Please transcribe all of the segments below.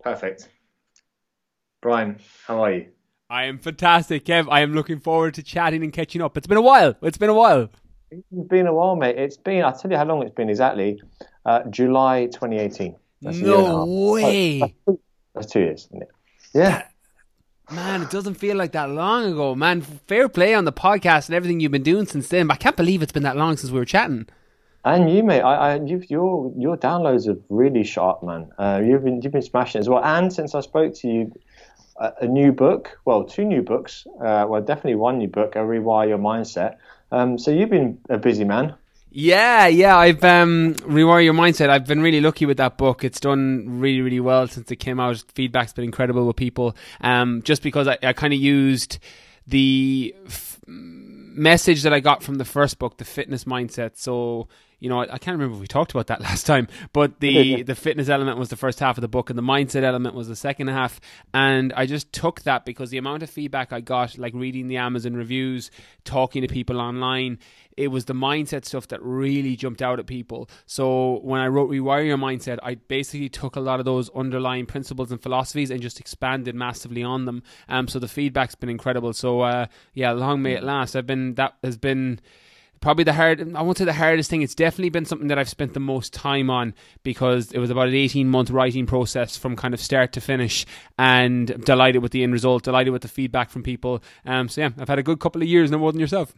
Perfect. Brian, how are you? I am fantastic, Kev. I am looking forward to chatting and catching up. It's been a while. It's been a while. It's been a while, mate. I'll tell you how long it's been exactly. July 2018. That's a year and a No half. Oh, way. that's 2 years, isn't it? Yeah. That man, it doesn't feel like that long ago, man. Fair play on the podcast and everything you've been doing since then. I can't believe it's been that long since we were chatting. And you, mate, your downloads have really shot up, man. You've been smashing it as well. And since I spoke to you, a new book, well, two new books, definitely one new book, A Rewire Your Mindset. So you've been a busy man. Yeah. I've Rewire Your Mindset. I've been really lucky with that book. It's done really, really well since it came out. Feedback's been incredible with people. Just because I kind of used the message that I got from the first book, the fitness mindset. So, I can't remember if we talked about that last time, but the fitness element was the first half of the book and the mindset element was the second half. And I just took that because the amount of feedback I got, like reading the Amazon reviews, talking to people online, it was the mindset stuff that really jumped out at people. So when I wrote Rewire Your Mindset, I basically took a lot of those underlying principles and philosophies and just expanded massively on them. So the feedback's been incredible. So long may it last. That has been probably I won't say the hardest thing. It's definitely been something that I've spent the most time on because it was about an 18-month writing process from kind of start to finish, and I'm delighted with the end result, delighted with the feedback from people. I've had a good couple of years, no more than yourself.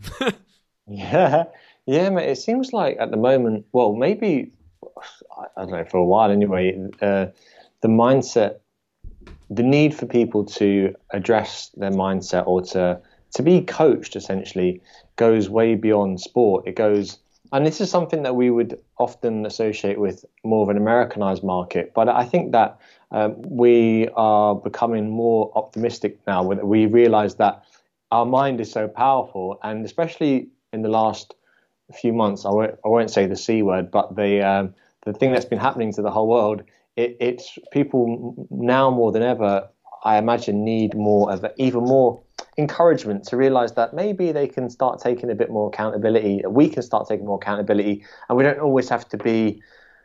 Yeah, mate. It seems like at the moment, well, maybe I don't know, for a while anyway, the mindset, the need for people to address their mindset or to be coached essentially goes way beyond sport. It goes, and this is something that we would often associate with more of an Americanized market. But I think that we are becoming more optimistic now. We realize that our mind is so powerful, and especially in the last few months, I won't say the C word, but the thing that's been happening to the whole world, it's people now more than ever, I imagine, need even more encouragement to realize that maybe they can start taking a bit more accountability. We can start taking more accountability, and we don't always have to be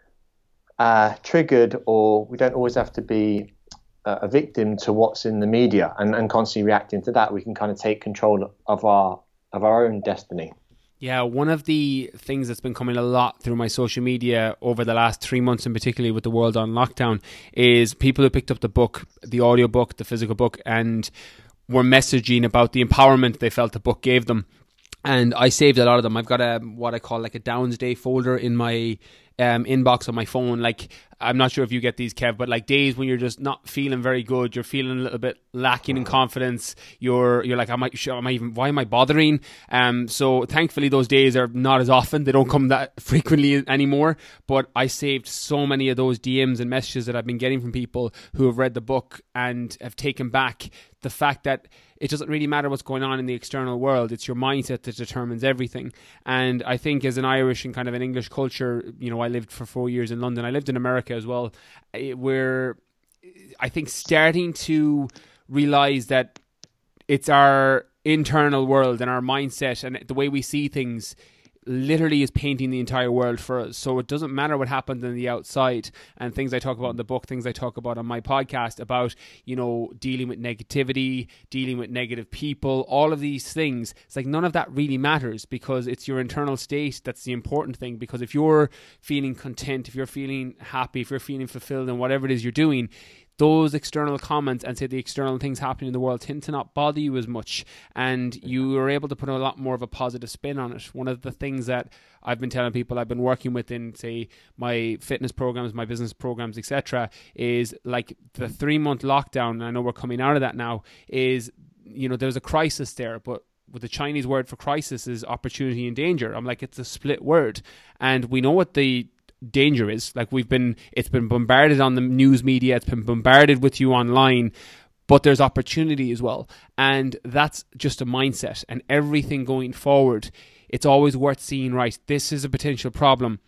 triggered, or we don't always have to be a victim to what's in the media and constantly reacting to that. We can kind of take control of our own destiny. Yeah, one of the things that's been coming a lot through my social media over the last 3 months, and particularly with the world on lockdown, is people who picked up the book, the audio book, the physical book, and were messaging about the empowerment they felt the book gave them. And I saved a lot of them. I've got what I call like a Downs Day folder in my inbox on my phone. Like, I'm not sure if you get these, Kev, but like days when you're just not feeling very good, you're feeling a little bit lacking in confidence. You're like, why am I bothering? So thankfully those days are not as often. They don't come that frequently anymore. But I saved so many of those DMs and messages that I've been getting from people who have read the book and have taken back the fact that it doesn't really matter what's going on in the external world. It's your mindset that determines everything. And I think as an Irish and kind of an English culture, I lived for 4 years in London. I lived in America as well. We're, I think, starting to realize that it's our internal world and our mindset and the way we see things literally is painting the entire world for us. So it doesn't matter what happened in the outside, and things I talk about in the book, things I talk about on my podcast about, dealing with negativity, dealing with negative people, all of these things. It's like none of that really matters because it's your internal state that's the important thing. Because if you're feeling content, if you're feeling happy, if you're feeling fulfilled in whatever it is you're doing, those external comments and say the external things happening in the world tend to not bother you as much, and you are able to put a lot more of a positive spin on it. One of the things that I've been telling people I've been working with in, say, my fitness programs, my business programs, etc., is like the 3-month lockdown, and I know we're coming out of that now, is, there's a crisis there, but with the Chinese word for crisis is opportunity and danger. I'm like, it's a split word, and we know what the danger is. Like, it's been bombarded on the news media, it's been bombarded with you online, but there's opportunity as well, and that's just a mindset. And everything going forward, it's always worth seeing, right, this is a potential problem.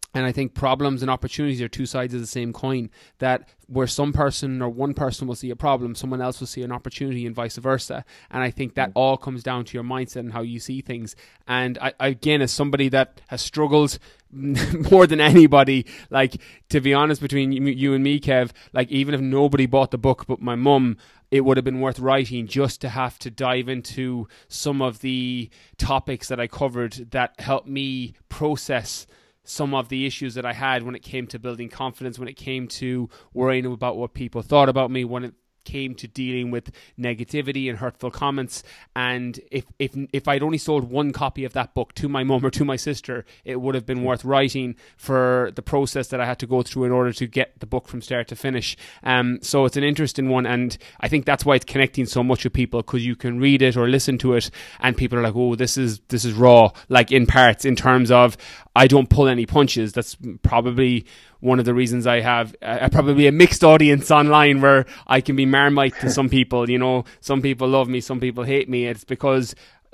And I think problems and opportunities are two sides of the same coin, that where some person or one person will see a problem, someone else will see an opportunity, and vice versa. And I think that all comes down to your mindset and how you see things. And I again, as somebody that has struggled more than anybody, like, to be honest, between you and me, Kev, like, even if nobody bought the book but my mum, it would have been worth writing just to have to dive into some of the topics that I covered that helped me process some of the issues that I had when it came to building confidence, when it came to worrying about what people thought about me, when it came to dealing with negativity and hurtful comments. And if I'd only sold one copy of that book to my mum or to my sister, it would have been worth writing for the process that I had to go through in order to get the book from start to finish. So it's an interesting one, and I think that's why it's connecting so much with people, because you can read it or listen to it and people are like, oh, this is raw, like, in parts, in terms of I don't pull any punches. That's probably one of the reasons I have probably a mixed audience online, where I can be Marmite to some people. You know, some people love me, some people hate me. It's because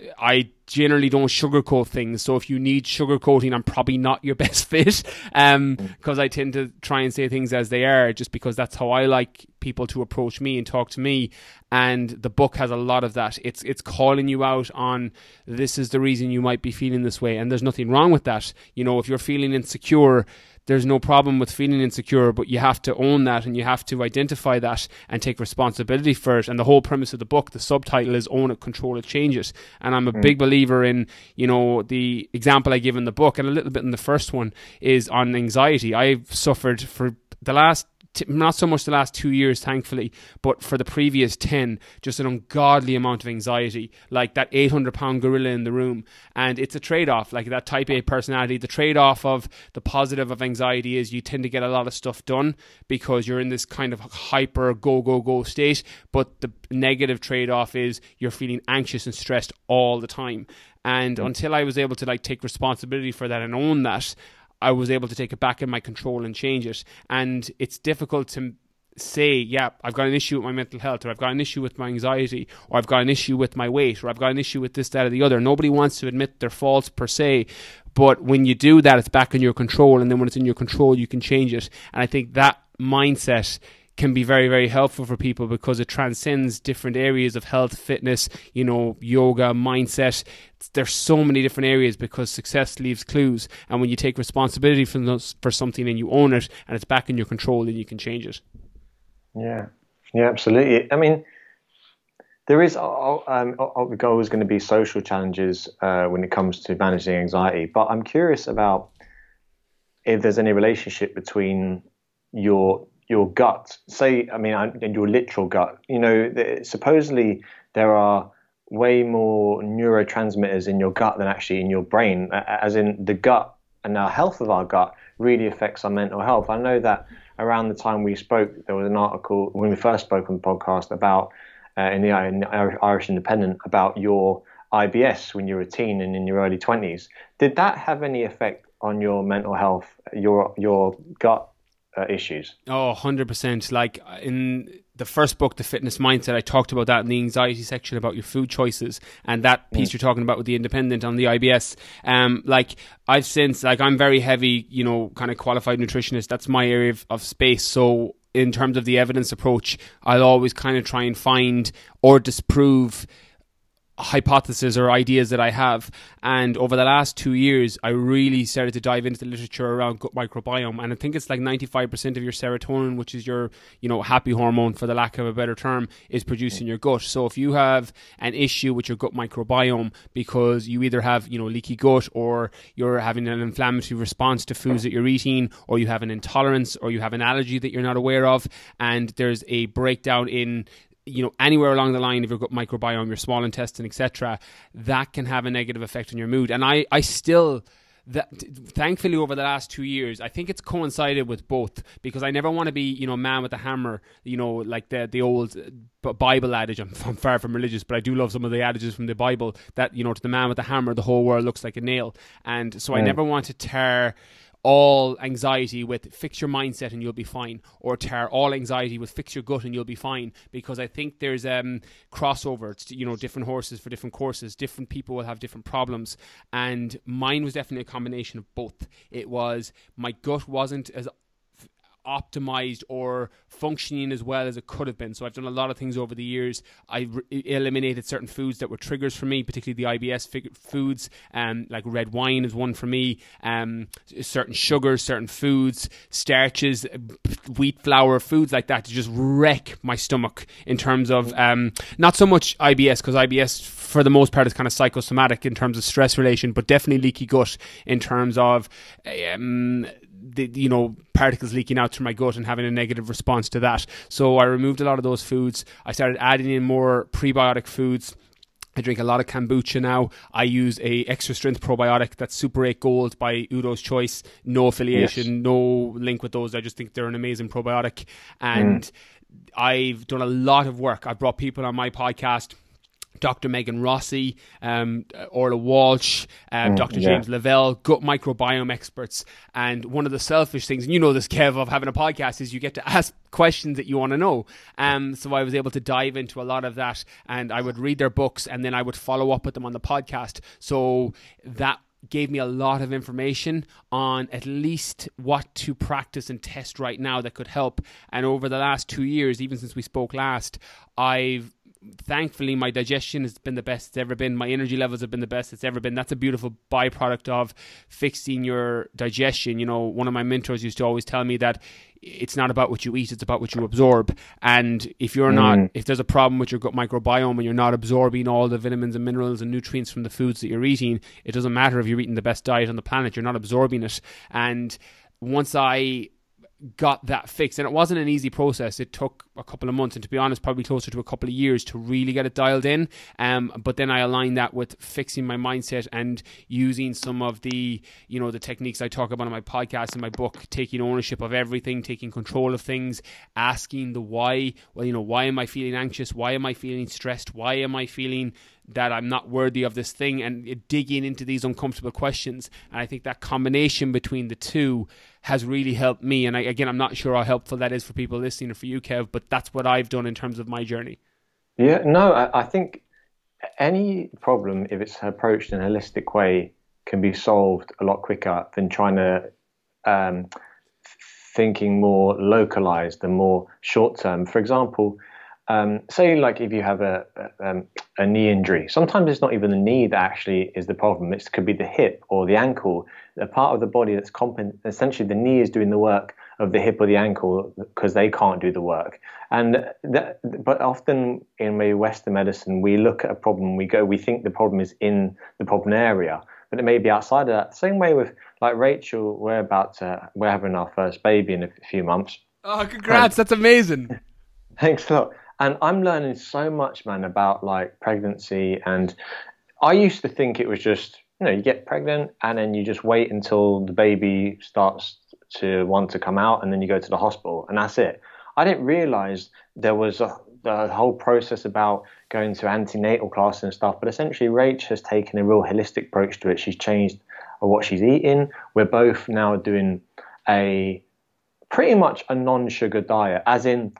I generally don't sugarcoat things. So if you need sugarcoating, I'm probably not your best fit, because I tend to try and say things as they are, just because that's how I like people to approach me and talk to me. And the book has a lot of that. It's calling you out on, this is the reason you might be feeling this way, and there's nothing wrong with that. You know, if you're feeling insecure, there's no problem with feeling insecure, but you have to own that, and you have to identify that and take responsibility for it. And the whole premise of the book, the subtitle is Own It, Control It, Change It. And I'm a big believer in, you know, the example I give in the book, and a little bit in the first one, is on anxiety. I've suffered for the last, not so much the last 2 years, thankfully, but for the previous 10, just an ungodly amount of anxiety, like that 800-pound gorilla in the room. And it's a trade-off, like that type A personality. The trade-off of the positive of anxiety is you tend to get a lot of stuff done because you're in this kind of hyper go state. But the negative trade-off is you're feeling anxious and stressed all the time. And until I was able to, like, take responsibility for that and own that, I was able to take it back in my control and change it. And it's difficult to say, yeah, I've got an issue with my mental health, or I've got an issue with my anxiety, or I've got an issue with my weight, or I've got an issue with this, that, or the other. Nobody wants to admit their faults per se, but when you do that, it's back in your control, and then when it's in your control, you can change it. And I think that mindset can be very, very helpful for people, because it transcends different areas of health, fitness, you know, yoga, mindset. There's so many different areas, because success leaves clues. And when you take responsibility for something and you own it and it's back in your control, then you can change it. Yeah, absolutely. I mean, there is always going to be social challenges when it comes to managing anxiety. But I'm curious about if there's any relationship between your gut, say, I mean, and your literal gut. You know, supposedly there are way more neurotransmitters in your gut than actually in your brain, as in the gut and the health of our gut really affects our mental health. I know that around the time we spoke, there was an article when we first spoke on the podcast about in the Irish Independent about your IBS when you were a teen and in your early 20s. Did that have any effect on your mental health, your gut issues? Oh, 100%. Like in the first book, The Fitness Mindset, I talked about that in the anxiety section about your food choices, and that piece you're talking about with the Independent on the IBS. Like I've since, like, I'm very heavy, you know, kind of qualified nutritionist. That's my area of space. So in terms of the evidence approach, I'll always kind of try and find or disprove hypotheses or ideas that I have. And over the last 2 years, I really started to dive into the literature around gut microbiome. And I think it's like 95% of your serotonin, which is your, you know, happy hormone, for the lack of a better term, is produced in your gut. So if you have an issue with your gut microbiome because you either have, you know, leaky gut, or you're having an inflammatory response to foods that you're eating, or you have an intolerance, or you have an allergy that you're not aware of, and there's a breakdown in, you know, anywhere along the line of your gut microbiome, your small intestine, etc., that can have a negative effect on your mood. And I still, thankfully, over the last 2 years, I think it's coincided with both, because I never want to be, you know, man with a hammer, you know, like the old Bible adage. I'm far from religious, but I do love some of the adages from the Bible that, you know, to the man with the hammer, the whole world looks like a nail. And so I never want to tear all anxiety with fix your mindset and you'll be fine, or tar all anxiety with fix your gut and you'll be fine, because I think there's crossover. It's, you know, different horses for different courses. Different people will have different problems, and mine was definitely a combination of both. It was my gut wasn't as optimized or functioning as well as it could have been. So I've done a lot of things over the years. I eliminated certain foods that were triggers for me, particularly the IBS foods, like red wine is one for me, certain sugars, certain foods, starches, wheat flour, foods like that to just wreck my stomach in terms of not so much IBS, because IBS for the most part is kind of psychosomatic in terms of stress relation, but definitely leaky gut in terms of particles leaking out through my gut and having a negative response to that. So I removed a lot of those foods. I started adding in more prebiotic foods. I drink a lot of kombucha now. I use a extra strength probiotic that's Super 8 Gold by Udo's Choice. No affiliation, no link with those. I just think they're an amazing probiotic. And I've done a lot of work. I've brought people on my podcast, Dr. Megan Rossi, Orla Walsh, Dr. James Lavelle, gut microbiome experts. And one of the selfish things, and you know this, Kev, of having a podcast is you get to ask questions that you want to know. So I was able to dive into a lot of that, and I would read their books and then I would follow up with them on the podcast. So that gave me a lot of information on at least what to practice and test right now that could help. And over the last 2 years, even since we spoke last, thankfully my digestion has been the best it's ever been. My energy levels have been the best it's ever been. That's a beautiful byproduct of fixing your digestion. You know, one of my mentors used to always tell me that it's not about what you eat, it's about what you absorb. And if you're not, if there's a problem with your gut microbiome and you're not absorbing all the vitamins and minerals and nutrients from the foods that you're eating, it doesn't matter if you're eating the best diet on the planet, you're not absorbing it. And once I got that fixed, and it wasn't an easy process, it took a couple of months, and to be honest probably closer to a couple of years to really get it dialed in, but then I aligned that with fixing my mindset and using some of the, you know, the techniques I talk about in my podcast and my book, taking ownership of everything, taking control of things, asking the why. Well, you know, why am I feeling anxious? Why am I feeling stressed? Why am I feeling that I'm not worthy of this thing? And digging into these uncomfortable questions. And I think that combination between the two has really helped me. And I'm not sure how helpful that is for people listening or for you, Kev, but that's what I've done in terms of my journey. Yeah, no, I think any problem, if it's approached in a holistic way, can be solved a lot quicker than trying to thinking more localized and more short term. For example, say like if you have a knee injury, sometimes it's not even the knee that actually is the problem. It could be the hip or the ankle, the part of the body that's essentially the knee is doing the work of the hip or the ankle because they can't do the work. But often in Western medicine, we look at a problem, we think the problem is in the problem area, but it may be outside of that. Same way with like Rachel, we're having our first baby in a few months. Oh, congrats! That's amazing. Thanks a lot. And I'm learning so much, man, about like pregnancy. And I used to think it was just, you know, you get pregnant and then you just wait until the baby starts to want to come out and then you go to the hospital and that's it. I didn't realize there was the whole process about going to antenatal class and stuff. But essentially, Rach has taken a real holistic approach to it. She's changed what she's eating. We're both now doing pretty much a non-sugar diet, as in,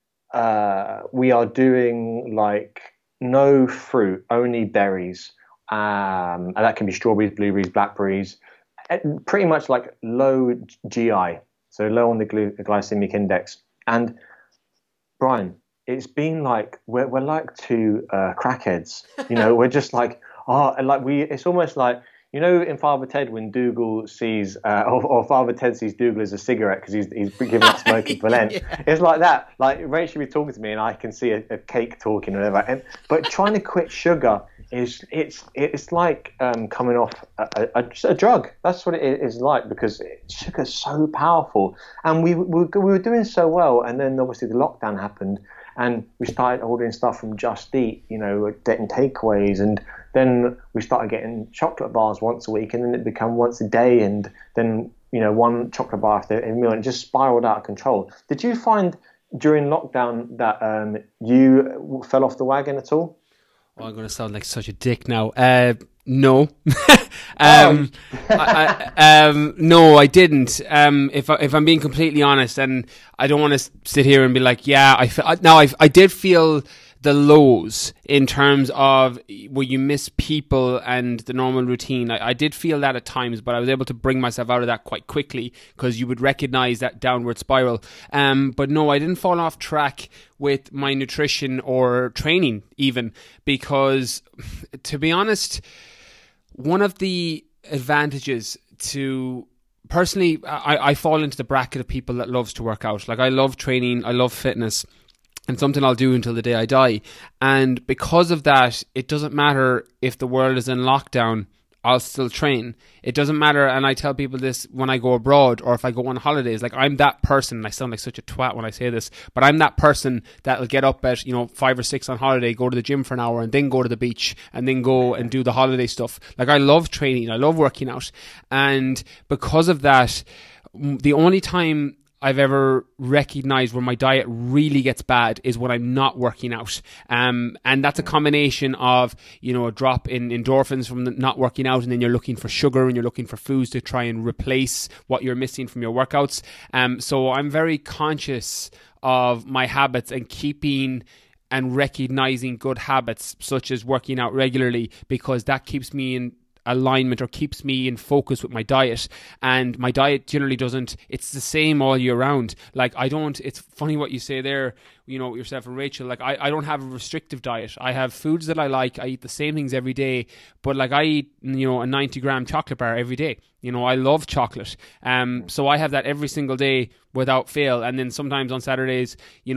we are doing like no fruit, only berries, and that can be strawberries, blueberries, blackberries, pretty much like low GI, so low on the glycemic index. And Brian, it's been like we're like two crackheads, you know. We're just like it's almost like, you know, in Father Ted when Dougal sees, or Father Ted sees Dougal as a cigarette because he's giving up smoking for Lent. Yeah. It's like that. Like Rachel be talking to me and I can see a cake talking or whatever. But trying to quit sugar it's like coming off a drug. That's what it is like, because sugar's so powerful. And we were doing so well, and then obviously the lockdown happened, and we started ordering stuff from Just Eat, you know, getting takeaways, and then we started getting chocolate bars once a week, and then it became once a day, and then, you know, one chocolate bar after a meal, and it just spiraled out of control. Did you find during lockdown that you fell off the wagon at all? Oh, I'm going to sound like such a dick now. No. No, I didn't. If I'm being completely honest, and I don't want to sit here and be like, yeah, I did feel the lows in terms of where you miss people and the normal routine. I did feel that at times, but I was able to bring myself out of that quite quickly because you would recognize that downward spiral. But no, I didn't fall off track with my nutrition or training even, because to be honest, one of the advantages to personally, I fall into the bracket of people that loves to work out. Like, I love training, I love fitness, and something I'll do until the day I die. And because of that, it doesn't matter if the world is in lockdown, I'll still train. It doesn't matter, and I tell people this when I go abroad or if I go on holidays. Like, I'm that person, and I sound like such a twat when I say this, but I'm that person that'll get up at 5 or 6 on holiday, go to the gym for an hour, and then go to the beach, and then go and do the holiday stuff. Like, I love training, I love working out, and because of that, the only time I've ever recognized where my diet really gets bad is when I'm not working out. And that's a combination of, a drop in endorphins from not working out, and then you're looking for sugar and you're looking for foods to try and replace what you're missing from your workouts. So I'm very conscious of my habits and keeping and recognizing good habits such as working out regularly, because that keeps me in alignment or keeps me in focus with my diet. And my diet generally it's the same all year round. Like, it's funny what you say there, yourself and Rachel, like I don't have a restrictive diet. I have foods that I like, I eat the same things every day, but like I eat, a 90-gram chocolate bar every day. I love chocolate. So I have that every single day without fail. And then sometimes on Saturdays,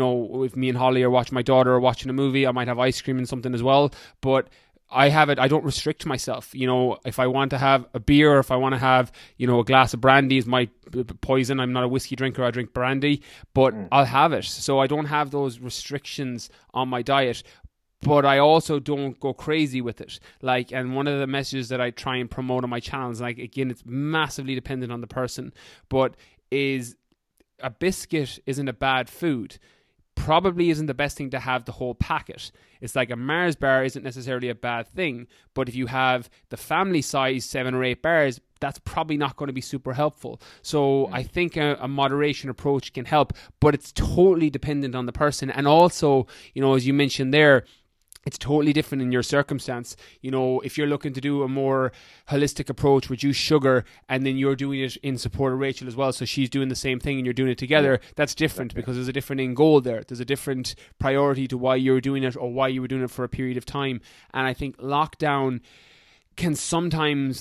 if me and Holly are watching, my daughter are watching a movie, I might have ice cream and something as well. But I don't restrict myself. If I want to have a beer, or if I want to have, a glass of brandy is my poison. I'm not a whiskey drinker, I drink brandy, but I'll have it. So I don't have those restrictions on my diet, but I also don't go crazy with it. Like, and one of the messages that I try and promote on my channels, like, again, it's massively dependent on the person, but is a biscuit isn't a bad food. Probably isn't the best thing to have the whole packet. It's like a Mars bar isn't necessarily a bad thing, but if you have the family size 7 or 8 bars, that's probably not going to be super helpful. So I think a moderation approach can help, but it's totally dependent on the person. And also, as you mentioned there, it's totally different in your circumstance. If you're looking to do a more holistic approach, reduce sugar, and then you're doing it in support of Rachel as well, so she's doing the same thing and you're doing it together, that's different because there's a different end goal there. There's a different priority to why you're doing it or why you were doing it for a period of time. And I think lockdown can sometimes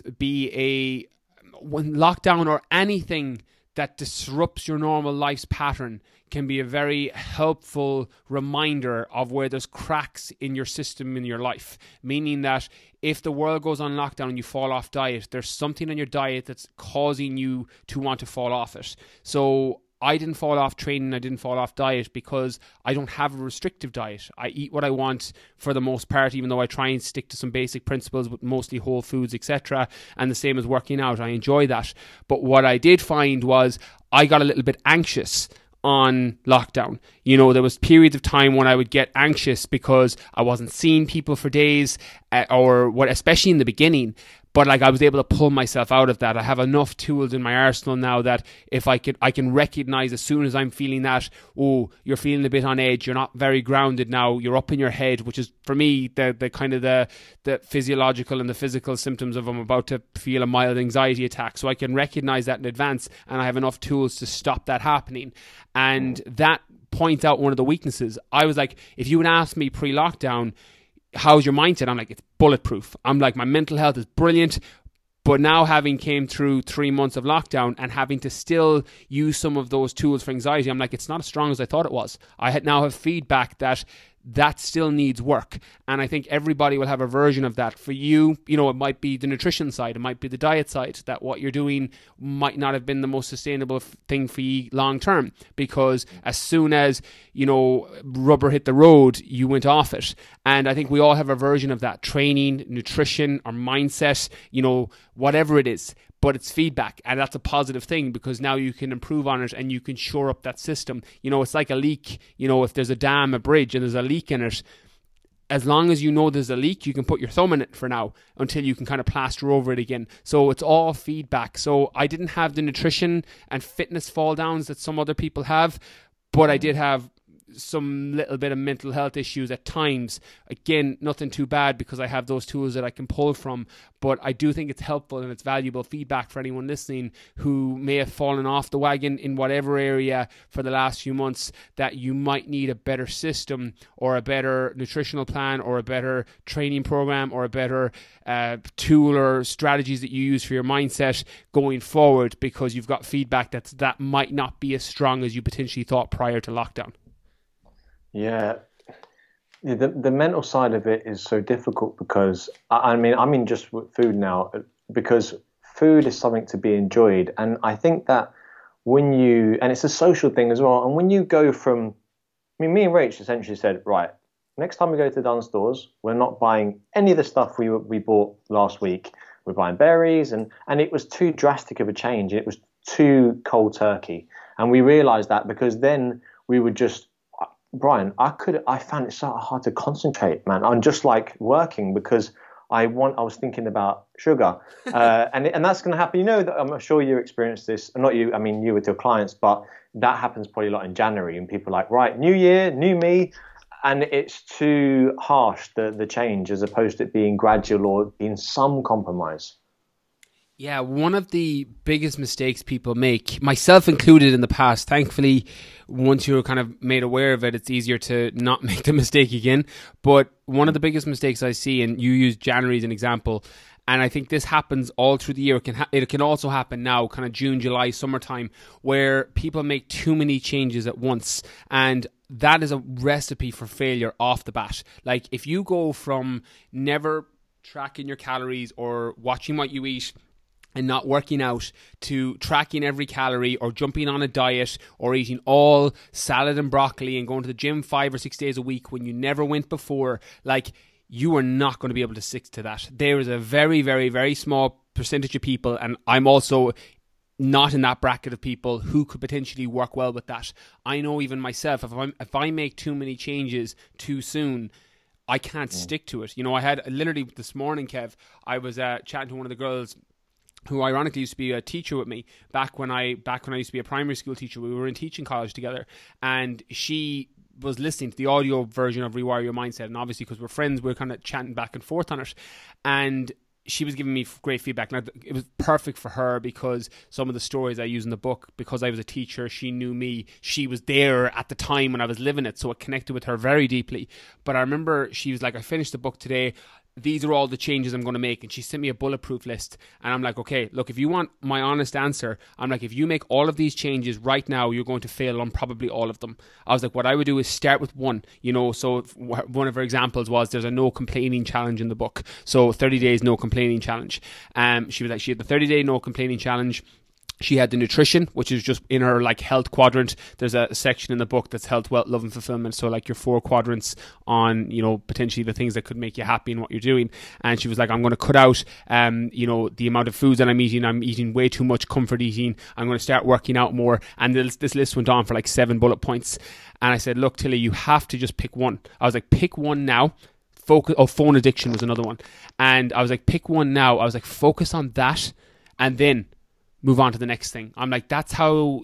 be when lockdown or anything that disrupts your normal life's pattern can be a very helpful reminder of where there's cracks in your system in your life. Meaning that if the world goes on lockdown and you fall off diet, there's something in your diet that's causing you to want to fall off it. So I didn't fall off training, I didn't fall off diet because I don't have a restrictive diet. I eat what I want for the most part, even though I try and stick to some basic principles with mostly whole foods, etc. And the same as working out, I enjoy that. But what I did find was I got a little bit anxious on lockdown. There was periods of time when I would get anxious because I wasn't seeing people for days, especially in the beginning. But like, I was able to pull myself out of that. I have enough tools in my arsenal now that if I can recognize as soon as I'm feeling that, you're feeling a bit on edge, you're not very grounded now, you're up in your head, which is for me the kind of the physiological and the physical symptoms of I'm about to feel a mild anxiety attack. So I can recognize that in advance, and I have enough tools to stop that happening. And that points out one of the weaknesses. I was like, if you would ask me pre-lockdown, how's your mindset? I'm like, it's bulletproof. I'm like, my mental health is brilliant. But now, having came through 3 months of lockdown and having to still use some of those tools for anxiety, I'm like, it's not as strong as I thought it was. I now have feedback that still needs work. And I think everybody will have a version of that. For you, it might be the nutrition side, it might be the diet side, that what you're doing might not have been the most sustainable thing for you long term, because as soon as, rubber hit the road, you went off it. And I think we all have a version of that: training, nutrition, our mindset, whatever it is. But it's feedback, and that's a positive thing because now you can improve on it and you can shore up that system. It's like a leak. If there's a dam, a bridge, and there's a leak in it, as long as you know there's a leak, you can put your thumb in it for now until you can kind of plaster over it again. So it's all feedback. So I didn't have the nutrition and fitness fall downs that some other people have, but I did have some little bit of mental health issues at times. Again, nothing too bad because I have those tools that I can pull from, but I do think it's helpful and it's valuable feedback for anyone listening who may have fallen off the wagon in whatever area for the last few months, that you might need a better system or a better nutritional plan or a better training program or a better tool or strategies that you use for your mindset going forward, because you've got feedback that might not be as strong as you potentially thought prior to lockdown. Yeah, the mental side of it is so difficult because I mean just with food now, because food is something to be enjoyed, and I think that and it's a social thing as well, and when you go from, me and Rach essentially said, right, next time we go to Dunnes Stores, we're not buying any of the stuff we bought last week. We're buying berries, and it was too drastic of a change. It was too cold turkey, and we realised that because then we would just, Brian, I found it so hard to concentrate, man. I'm just like working because I was thinking about sugar, and that's going to happen. I'm sure you experienced this. Not you. I mean, you with your clients, but that happens probably a lot in January, and people are like, right, new year, new me, and it's too harsh the change as opposed to it being gradual or being some compromise. Yeah, one of the biggest mistakes people make, myself included in the past, thankfully, once you're kind of made aware of it, it's easier to not make the mistake again. But one of the biggest mistakes I see, and you use January as an example, and I think this happens all through the year. It can also happen now, kind of June, July, summertime, where people make too many changes at once. And that is a recipe for failure off the bat. Like if you go from never tracking your calories or watching what you eat and not working out to tracking every calorie or jumping on a diet or eating all salad and broccoli and going to the gym 5 or 6 days a week when you never went before, like you are not going to be able to stick to that. There is a very, very, very small percentage of people, and I'm also not in that bracket of people, who could potentially work well with that. I know even myself, if I make too many changes too soon, I can't stick to it. I had literally this morning, Kev, I was chatting to one of the girls who ironically used to be a teacher with me back when I used to be a primary school teacher. We were in teaching college together, and she was listening to the audio version of Rewire Your Mindset, and obviously because we're friends, we're kind of chatting back and forth on it, and she was giving me great feedback. Now, it was perfect for her because some of the stories I use in the book, because I was a teacher, she knew me, she was there at the time when I was living it, so it connected with her very deeply. But I remember she was like, I finished the book today, these are all the changes I'm going to make. And she sent me a bulletproof list. And I'm like, okay, look, if you want my honest answer, I'm like, if you make all of these changes right now, you're going to fail on probably all of them. I was like, what I would do is start with one, so one of her examples was there's a no complaining challenge in the book. So 30 days no complaining challenge. She was like, she had the 30-day no complaining challenge. She had the nutrition, which is just in her like health quadrant. There's a section in the book that's health, wealth, love and fulfillment. So like your 4 quadrants on, potentially the things that could make you happy in what you're doing. And she was like, I'm going to cut out, the amount of foods that I'm eating. I'm eating way too much comfort eating. I'm going to start working out more. And this list went on for like 7 bullet points. And I said, look, Tilly, you have to just pick one. I was like, pick one now. Phone addiction was another one. And I was like, pick one now. I was like, focus on that. And then move on to the next thing. I'm like, that's how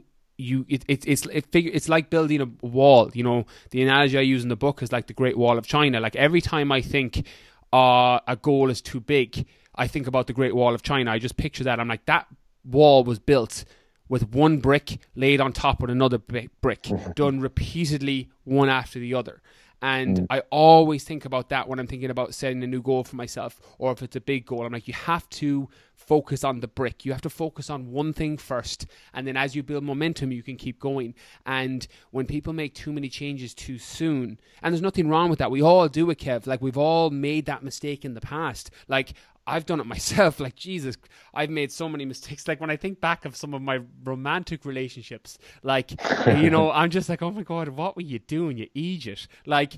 it's like building a wall. The analogy I use in the book is like the Great Wall of China. Like every time I think a goal is too big, I think about the Great Wall of China. I just picture that. I'm like, that wall was built with one brick laid on top with another brick, done repeatedly, one after the other. And I always think about that when I'm thinking about setting a new goal for myself, or if it's a big goal. I'm like, you have to focus on the brick. You have to focus on one thing first. And then as you build momentum, you can keep going. And when people make too many changes too soon, and there's nothing wrong with that. We all do it, Kev. Like we've all made that mistake in the past. Like I've done it myself. Like, Jesus, I've made so many mistakes. Like when I think back of some of my romantic relationships, like, I'm just like, oh my God, what were you doing? You idiot. Like,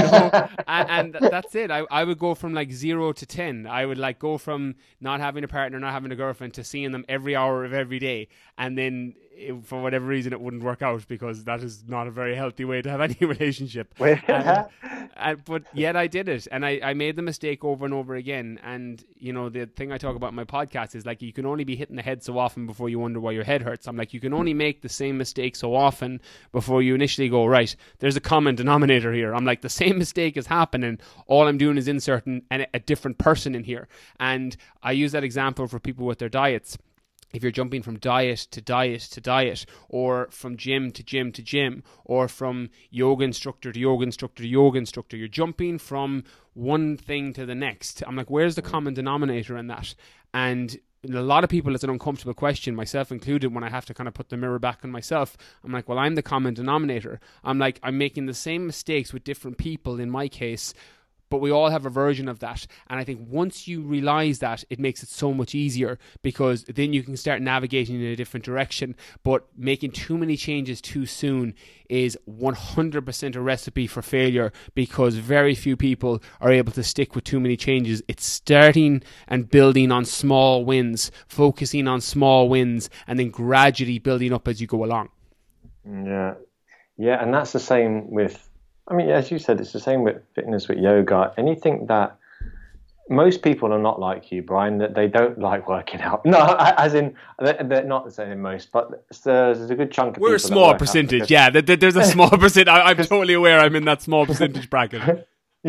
and that's it. I would go from like 0 to 10. I would like go from not having a partner, not having a girlfriend, to seeing them every hour of every day. And then for whatever reason, it wouldn't work out, because that is not a very healthy way to have any relationship. But yet I did it, and I made the mistake over and over again. And the thing I talk about in my podcast is like, you can only be hitting the head so often before you wonder why your head hurts. I'm like, you can only make the same mistake so often before you initially go, right, there's a common denominator here. I'm like, the same mistake is happening. All I'm doing is inserting a different person in here. And I use that example for people with their diets. If you're jumping from diet to diet to diet, or from gym to gym to gym, or from yoga instructor to yoga instructor to yoga instructor, you're jumping from one thing to the next. I'm like, where's the common denominator in that? And a lot of people, it's an uncomfortable question, myself included, when I have to kind of put the mirror back on myself. I'm like, well, I'm the common denominator. I'm like, I'm making the same mistakes with different people in my case, but we all have a version of that. And I think once you realize that, it makes it so much easier, because then you can start navigating in a different direction. But making too many changes too soon is 100% a recipe for failure, because very few people are able to stick with too many changes. It's starting and building on small wins, focusing on small wins, and then gradually building up as you go along. Yeah. And that's the same with, I mean, as you said, it's the same with fitness, with yoga. Anything that most people are not like you, Brian, that they don't like working out. No, as in, they're not saying most, but there's a good chunk of people. We're a small percentage, yeah. There's a small percent. I'm totally aware I'm in that small percentage bracket.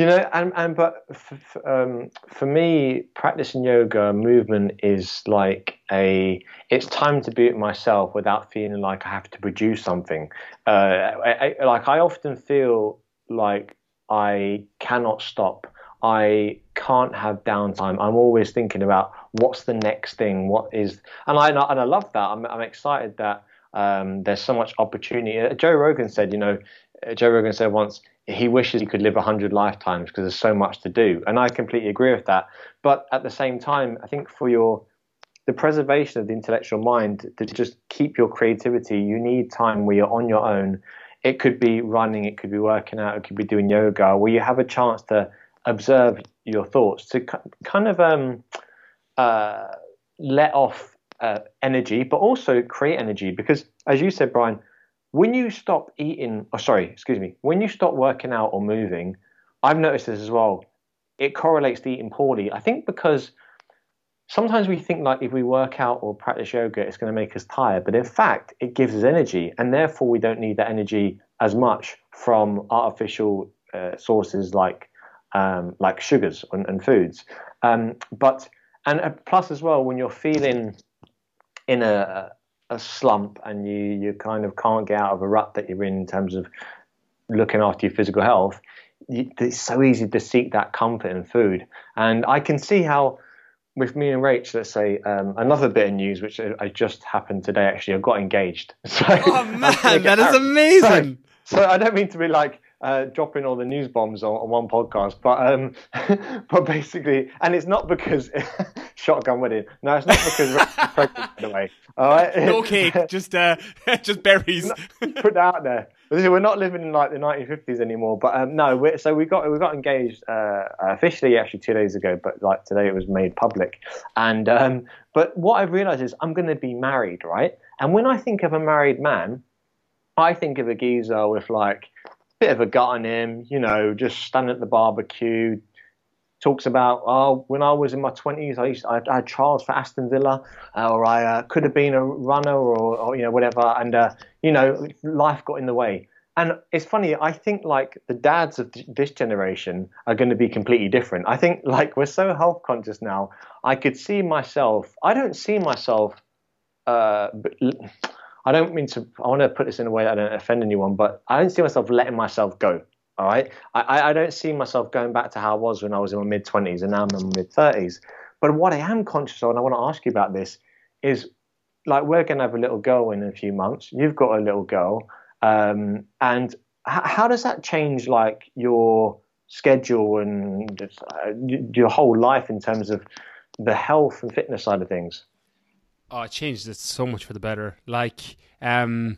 But for me, practicing yoga movement is like it's time to be it myself without feeling like I have to produce something. I often feel like I cannot stop. I can't have downtime. I'm always thinking about what's the next thing, and I love that. I'm excited that there's so much opportunity. Joe Rogan said once, he wishes he could live 100 lifetimes because there's so much to do, and I completely agree with that. But at the same time, I think for the preservation of the intellectual mind, to just keep your creativity, you need time where you're on your own. It could be running, it could be working out, it could be doing yoga, where you have a chance to observe your thoughts, to kind of let off energy, but also create energy. Because as you said, Brian, when you stop when you stop working out or moving, I've noticed this as well, it correlates to eating poorly. I think because sometimes we think like if we work out or practice yoga, it's going to make us tired. But in fact, it gives us energy. And therefore, we don't need that energy as much from artificial sources like sugars and foods. Plus as well, when you're feeling in a slump and you kind of can't get out of a rut that you're in terms of looking after your physical health, it's so easy to seek that comfort in food. And I can see how, with me and Rach, let's say, another bit of news, which I just happened today, actually, I got engaged. So, oh, man, that is amazing. So I don't mean to be like dropping all the news bombs on one podcast, but basically, and it's not because shotgun wedding. No, it's not because Rachel's pregnant, by the way. All right? No cake, just berries. Put that out there. We're not living in like the 1950s anymore, but we got engaged officially actually 2 days ago, but like today it was made public. And but what I've realized is I'm going to be married, right? And when I think of a married man, I think of a geezer with like a bit of a gut on him, just standing at the barbecue. Talks about, when I was in my 20s, I had trials for Aston Villa, or I could have been a runner, or whatever, and life got in the way. And it's funny, I think like the dads of this generation are going to be completely different. I think like we're so health conscious now. I could see myself. I don't see myself. I want to put this in a way that I don't offend anyone, but I don't see myself letting myself go. All right. I don't see myself going back to how I was when I was in my mid-20s and now I'm in my mid-30s. But what I am conscious of, and I want to ask you about this, is like we're going to have a little girl in a few months. You've got a little girl. And how does that change like your schedule and your whole life in terms of the health and fitness side of things? Oh, it changed it so much for the better. Like, and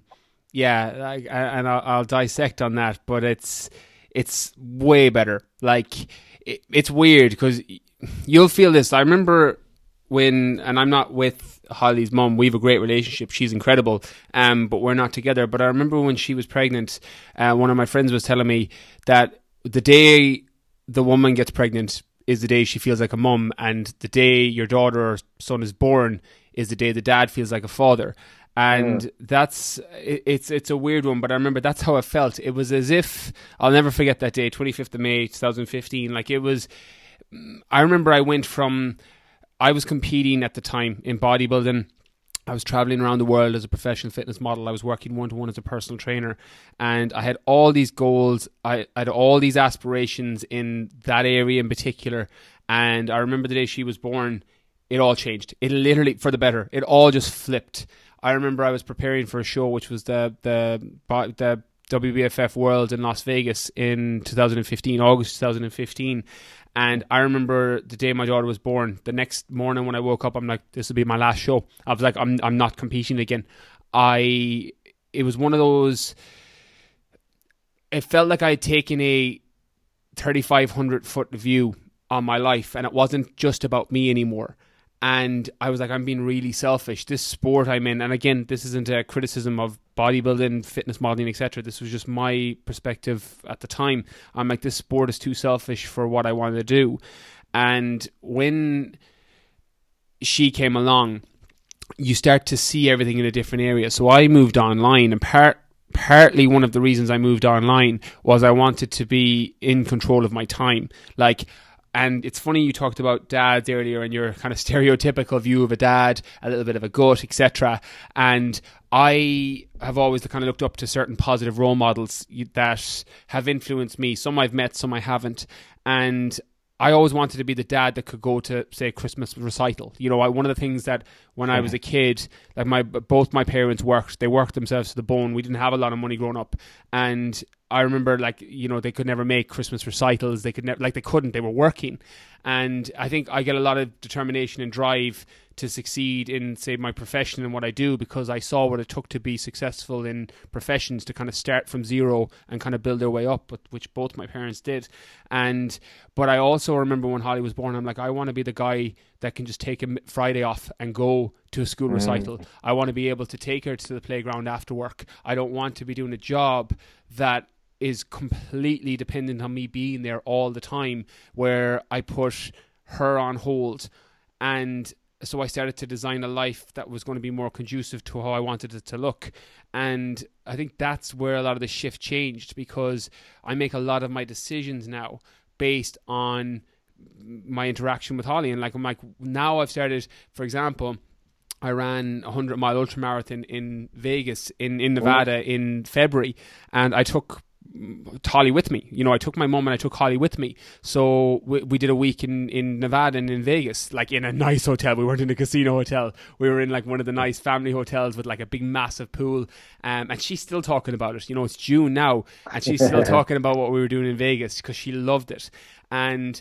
I'll dissect on that, but it's way better. Like, it's weird because you'll feel this. I remember and I'm not with Holly's mum, we have a great relationship. She's incredible, but we're not together. But I remember when she was pregnant, one of my friends was telling me that the day the woman gets pregnant is the day she feels like a mum, and the day your daughter or son is born is the day the dad feels like a father. And it's a weird one, but I remember that's how I felt. It was as if, I'll never forget that day, 25th of May 2015. Like, it was, I remember I was competing at the time in bodybuilding. I was traveling around the world as a professional fitness model. I was working one-to-one as a personal trainer, and I had all these goals. I had all these aspirations in that area in particular. And I remember the day she was born, it all changed. It literally, for the better, it all just flipped. I remember I was preparing for a show, which was the WBFF World in Las Vegas in 2015, August 2015. And I remember the day my daughter was born, the next morning when I woke up, I'm like, this will be my last show. I was like, I'm not competing again. It was one of those, it felt like I had taken a 3,500 foot view on my life, and it wasn't just about me anymore. And I was like, I'm being really selfish. This sport I'm in, and again, this isn't a criticism of bodybuilding, fitness modeling, etc. This was just my perspective at the time. I'm like, this sport is too selfish for what I wanted to do. And when she came along, you start to see everything in a different area. So I moved online, and partly one of the reasons I moved online was I wanted to be in control of my time. And it's funny, you talked about dads earlier and your kind of stereotypical view of a dad, a little bit of a gut, etc. And I have always kind of looked up to certain positive role models that have influenced me. Some I've met, some I haven't. And I always wanted to be the dad that could go to, say, Christmas recital. You know, one of the things that when I was a kid, like both my parents worked. They worked themselves to the bone. We didn't have a lot of money growing up. And I remember, like, you know, they could never make Christmas recitals. They couldn't. They were working. And I think I get a lot of determination and drive to succeed in, say, my profession and what I do, because I saw what it took to be successful in professions, to kind of start from zero and kind of build their way up, which both my parents did. But I also remember when Holly was born, I'm like, I want to be the guy that can just take a Friday off and go to a school recital. I want to be able to take her to the playground after work. I don't want to be doing a job that is completely dependent on me being there all the time, where I put her on hold. And so I started to design a life that was going to be more conducive to how I wanted it to look. And I think that's where a lot of the shift changed, because I make a lot of my decisions now based on my interaction with Holly. And I'm like, now I've started, for example, I ran a 100-mile ultramarathon in Vegas, in Nevada in February, and I took Holly with me. You know, I took my mum and I took Holly with me. So we did a week in Nevada and in Vegas, like in a nice hotel. We weren't in a casino hotel. We were in like one of the nice family hotels with like a big massive pool. And she's still talking about it. You know, it's June now, and she's still talking about what we were doing in Vegas because she loved it. And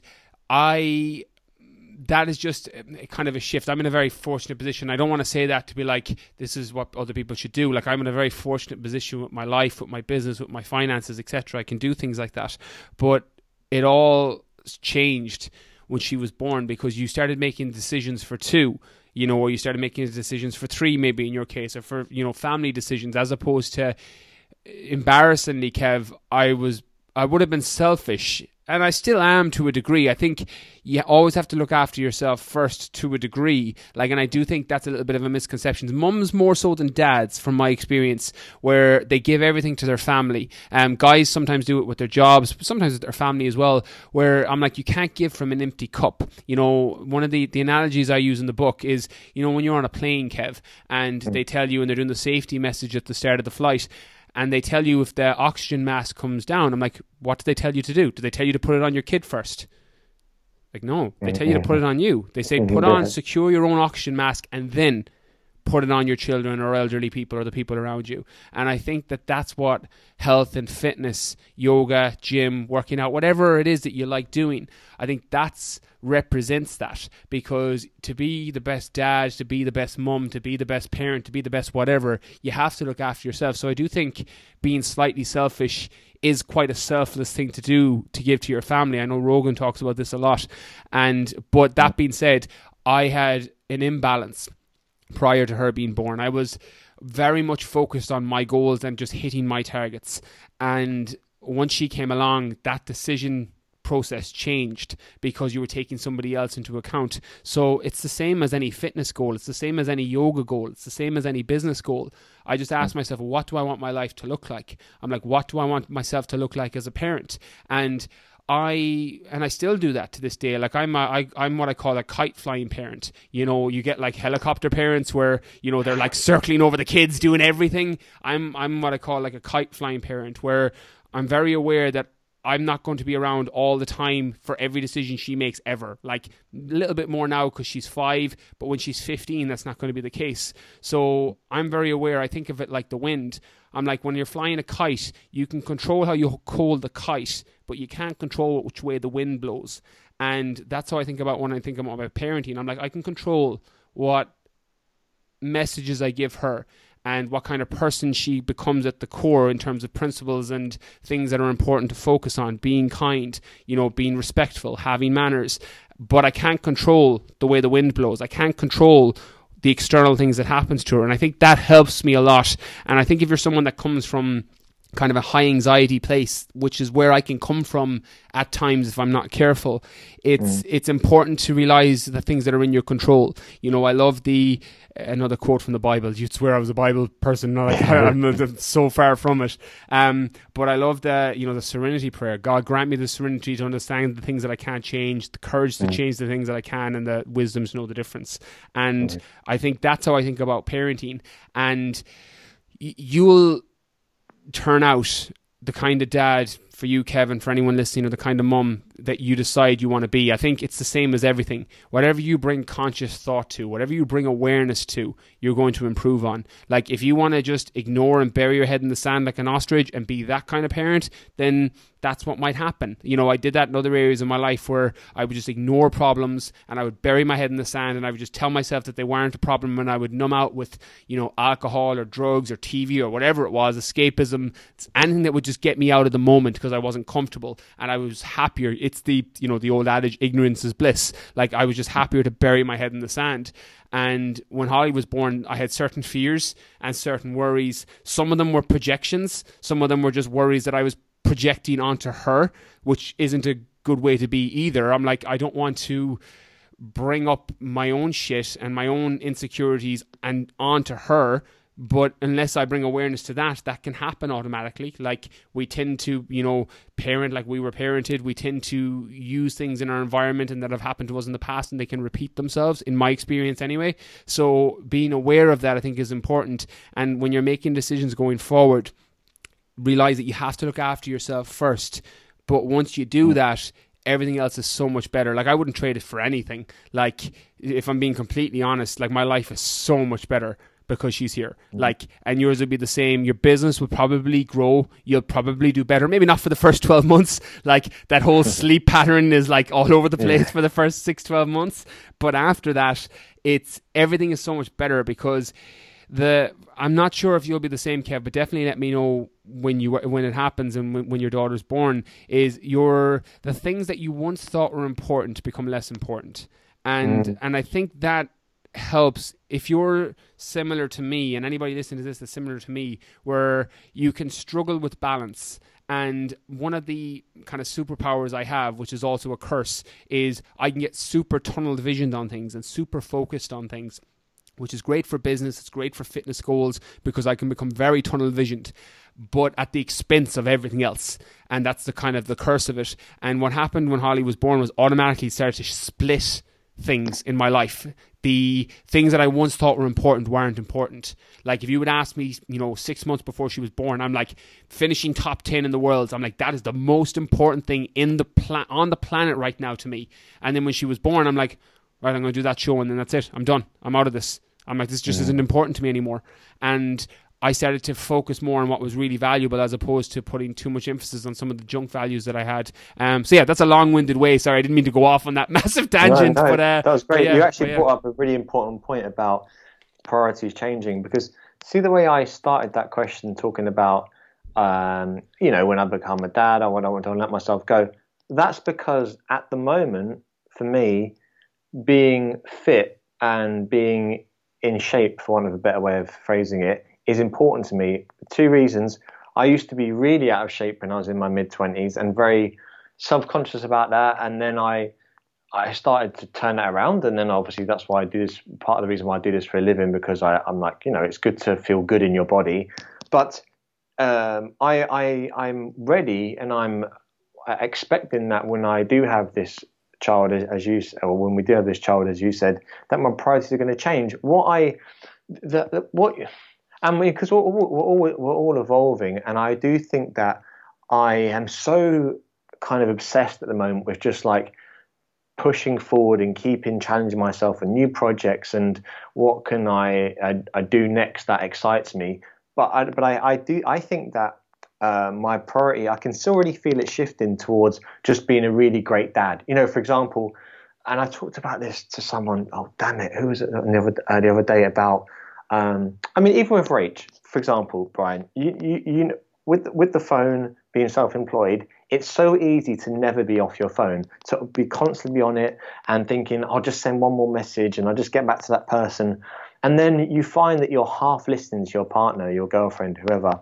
that is just kind of a shift. I'm in a very fortunate position. I don't want to say that to be like, this is what other people should do. Like, I'm in a very fortunate position with my life, with my business, with my finances, etc. I can do things like that. But it all changed when she was born, because you started making decisions for two, you know, or you started making decisions for three, maybe in your case, or for, you know, family decisions, as opposed to, embarrassingly, Kev, I would have been selfish. And I still am to a degree. I think you always have to look after yourself first to a degree. And I do think that's a little bit of a misconception. Mums more so than dads, from my experience, where they give everything to their family. Guys sometimes do it with their jobs, but sometimes with their family as well, where I'm like, you can't give from an empty cup. You know, one of the analogies I use in the book is, you know, when you're on a plane, Kev, and they tell you, and they're doing the safety message at the start of the flight, and they tell you if the oxygen mask comes down. I'm like, what do they tell you to do? Do they tell you to put it on your kid first? Like, no, they tell you to put it on you. They say, secure your own oxygen mask, and then put it on your children or elderly people or the people around you. And I think that that's what health and fitness, yoga, gym, working out, whatever it is that you like doing, I think that's represents that. Because to be the best dad, to be the best mum, to be the best parent, to be the best whatever, you have to look after yourself. So I do think being slightly selfish is quite a selfless thing to do, to give to your family. I know Rogan talks about this a lot. But that being said, I had an imbalance prior to her being born. I was very much focused on my goals and just hitting my targets. And once she came along, that decision process changed because you were taking somebody else into account. So it's the same as any fitness goal. It's the same as any yoga goal. It's the same as any business goal. I just ask myself, what do I want my life to look like? I'm like, what do I want myself to look like as a parent? And I still do that to this day. Like I'm what I call a kite flying parent. You know, you get like helicopter parents where, you know, they're like circling over the kids doing everything. I'm what I call like a kite flying parent, where I'm very aware that I'm not going to be around all the time for every decision she makes ever. Like a little bit more now because she's 5, but when she's 15, that's not going to be the case. So I'm very aware. I think of it like the wind. I'm like, when you're flying a kite, you can control how you hold the kite, but you can't control which way the wind blows. And that's how I think about when I think about parenting. I'm like, I can control what messages I give her and what kind of person she becomes at the core in terms of principles and things that are important to focus on, being kind, you know, being respectful, having manners. But I can't control the way the wind blows. I can't control the external things that happens to her. And I think that helps me a lot. And I think if you're someone that comes from kind of a high anxiety place, which is where I can come from at times if I'm not careful, it's important to realize the things that are in your control. You know, I love another quote from the Bible. You'd swear I was a Bible person. I'm so far from it. But I love the serenity prayer. God, grant me the serenity to understand the things that I can't change, the courage to change the things that I can, and the wisdom to know the difference. And I think that's how I think about parenting. And you'll turn out the kind of dad for you, Kevin, for anyone listening, or the kind of mum that you decide you want to be. I think it's the same as everything. Whatever you bring conscious thought to, whatever you bring awareness to, you're going to improve on. Like if you want to just ignore and bury your head in the sand like an ostrich and be that kind of parent, then that's what might happen. You know, I did that in other areas of my life where I would just ignore problems and I would bury my head in the sand and I would just tell myself that they weren't a problem, and I would numb out with, you know, alcohol or drugs or TV or whatever it was, escapism, anything that would just get me out of the moment because I wasn't comfortable and I was happier. It's the old adage, ignorance is bliss. Like I was just happier to bury my head in the sand. And when Holly was born, I had certain fears and certain worries. Some of them were projections. Some of them were just worries that I was projecting onto her, which isn't a good way to be either. I'm like, I don't want to bring up my own shit and my own insecurities and onto her. But unless I bring awareness to that, that can happen automatically. Like we tend to, you know, parent like we were parented. We tend to use things in our environment and that have happened to us in the past, and they can repeat themselves, in my experience anyway. So being aware of that, I think, is important. And when you're making decisions going forward, realize that you have to look after yourself first. But once you do that, everything else is so much better. Like I wouldn't trade it for anything. Like if I'm being completely honest, like my life is so much better because she's here. Like, and yours would be the same. Your business will probably grow. You'll probably do better. Maybe not for the first 12 months. Like that whole sleep pattern is like all over the place for the first 6-12 months. But after that, everything is so much better because I'm not sure if you'll be the same, Kev, but definitely let me know when it happens and when your daughter's born, is the things that you once thought were important become less important. And I think that helps if you're similar to me, and anybody listening to this is similar to me, where you can struggle with balance. And one of the kind of superpowers I have, which is also a curse, is I can get super tunnel visioned on things and super focused on things, which is great for business. It's great for fitness goals because I can become very tunnel visioned, but at the expense of everything else. And that's the kind of the curse of it. And what happened when Holly was born was automatically started to split things in my life. The things that I once thought were important weren't important. Like if you would ask me, 6 months before she was born, I'm like finishing top 10 in the world. I'm like, that is the most important thing on the planet right now to me. And then when she was born, I'm like, right, I'm going to do that show and then that's it. I'm done. I'm out of this. I'm like, this just isn't important to me anymore. And I started to focus more on what was really valuable as opposed to putting too much emphasis on some of the junk values that I had. So yeah, that's a long-winded way. Sorry, I didn't mean to go off on that massive tangent. No, but that was great. You actually brought up a really important point about priorities changing, because see the way I started that question talking about, when I become a dad, I want to let myself go. That's because at the moment, for me, being fit and being in shape, for want of a better way of phrasing it, is important to me. 2 reasons. I used to be really out of shape when I was in my mid-20s and very self-conscious about that. And then I started to turn that around, and then obviously that's why I do this. Part of the reason why I do this for a living, because I'm like, it's good to feel good in your body. But I'm ready, and I'm expecting that when I do have this child, or when we do have this child, as you said, that my priorities are going to change. Because we're all evolving, and I do think that I am so kind of obsessed at the moment with just like pushing forward and keeping challenging myself for new projects and what can I do next that excites me. But I think that my priority, I can still really feel it shifting towards just being a really great dad. For example, and I talked about this to someone. Oh damn it, who was it the other day about? Even with Rach, for example, Brian, you with the phone, being self-employed, it's so easy to never be off your phone, to be constantly on it and thinking, I'll just send one more message and I'll just get back to that person. And then you find that you're half listening to your partner, your girlfriend, whoever.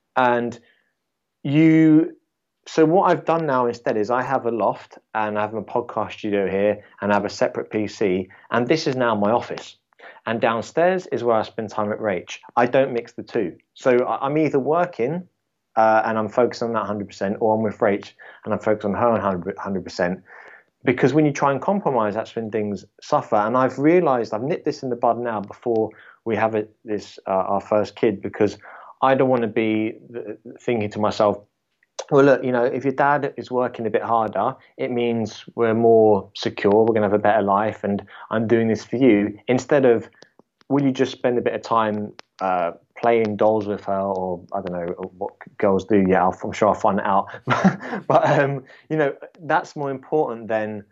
So what I've done now instead is I have a loft and I have a podcast studio here and I have a separate PC. And this is now my office. And downstairs is where I spend time at Rach. I don't mix the two. So I'm either working and I'm focused on that 100%, or I'm with Rach and I'm focused on her 100%. Because when you try and compromise, that's when things suffer. And I've realized, I've nipped this in the bud now before we have our first kid, because I don't want to be thinking to myself, well, look, if your dad is working a bit harder, it means we're more secure, we're going to have a better life, and I'm doing this for you. Instead of, will you just spend a bit of time playing dolls with her, or I don't know what girls do. Yeah, I'm sure I'll find it out. But that's more important than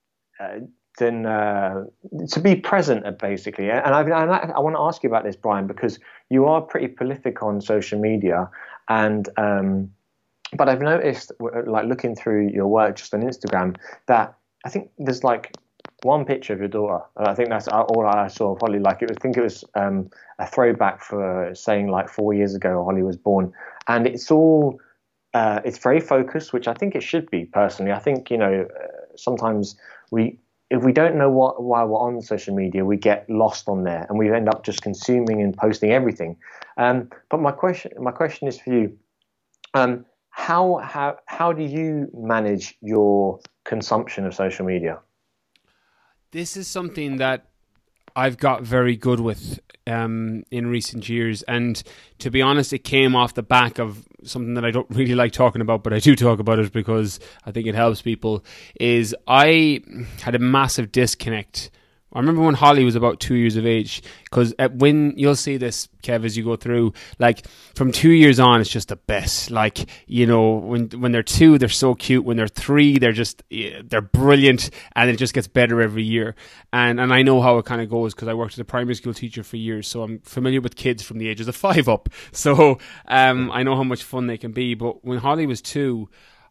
to be present, basically. And I want to ask you about this, Brian, because you are pretty prolific on social media, and but I've noticed, like looking through your work just on Instagram, that I think there's like one picture of your daughter. I think that's all I saw of Holly. I think it was a throwback for saying like 4 years ago Holly was born, and it's all it's very focused, which I think it should be. Personally, I think sometimes if we don't know why we're on social media, we get lost on there, and we end up just consuming and posting everything. But my question is for you. How do you manage your consumption of social media? This is something that I've got very good with in recent years, and to be honest, it came off the back of something that I don't really like talking about, but I do talk about it because I think it helps people. Is I had a massive disconnect. I remember when Holly was about 2 years of age, because when you'll see this, Kev, as you go through, like from 2 years on, it's just the best. Like, when they're 2, they're so cute. When they're 3, they're brilliant, and it just gets better every year. And I know how it kind of goes, because I worked as a primary school teacher for years, so I'm familiar with kids from the ages of 5 up. So I know how much fun they can be. But when Holly was 2,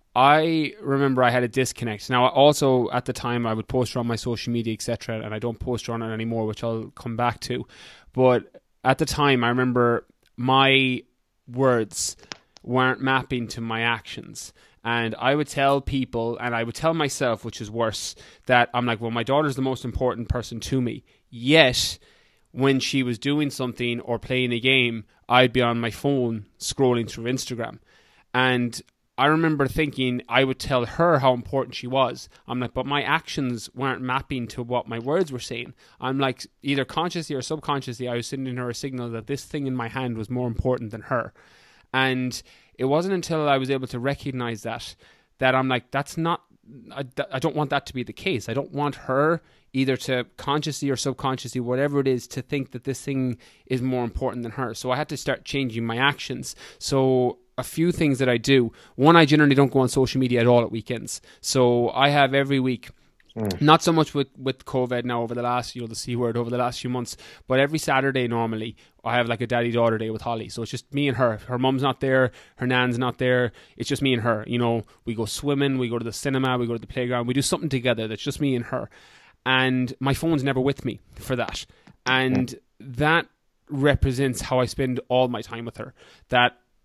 I remember I had a disconnect. Now, also at the time, I would post her on my social media, etc., and I don't post her on it anymore, which I'll come back to. But at the time, I remember my words weren't mapping to my actions. And I would tell people, and I would tell myself, which is worse, that I'm like, well, my daughter's the most important person to me. Yet, when she was doing something or playing a game, I'd be on my phone scrolling through Instagram. And I remember thinking I would tell her how important she was. I'm like, but my actions weren't mapping to what my words were saying. I'm like, either consciously or subconsciously, I was sending her a signal that this thing in my hand was more important than her. And it wasn't until I was able to recognize that I'm like, that's not, I don't want that to be the case. I don't want her either to consciously or subconsciously, whatever it is, to think that this thing is more important than her. So I had to start changing my actions. So a few things that I do. One, I generally don't go on social media at all at weekends. So I have every week, not so much with COVID now over the last, the C word, over the last few months, but every Saturday normally I have like a daddy-daughter day with Holly. So it's just me and her. Her mum's not there. Her nan's not there. It's just me and her. We go swimming, we go to the cinema, we go to the playground. We do something together that's just me and her. And my phone's never with me for that. And that represents how I spend all my time with her. That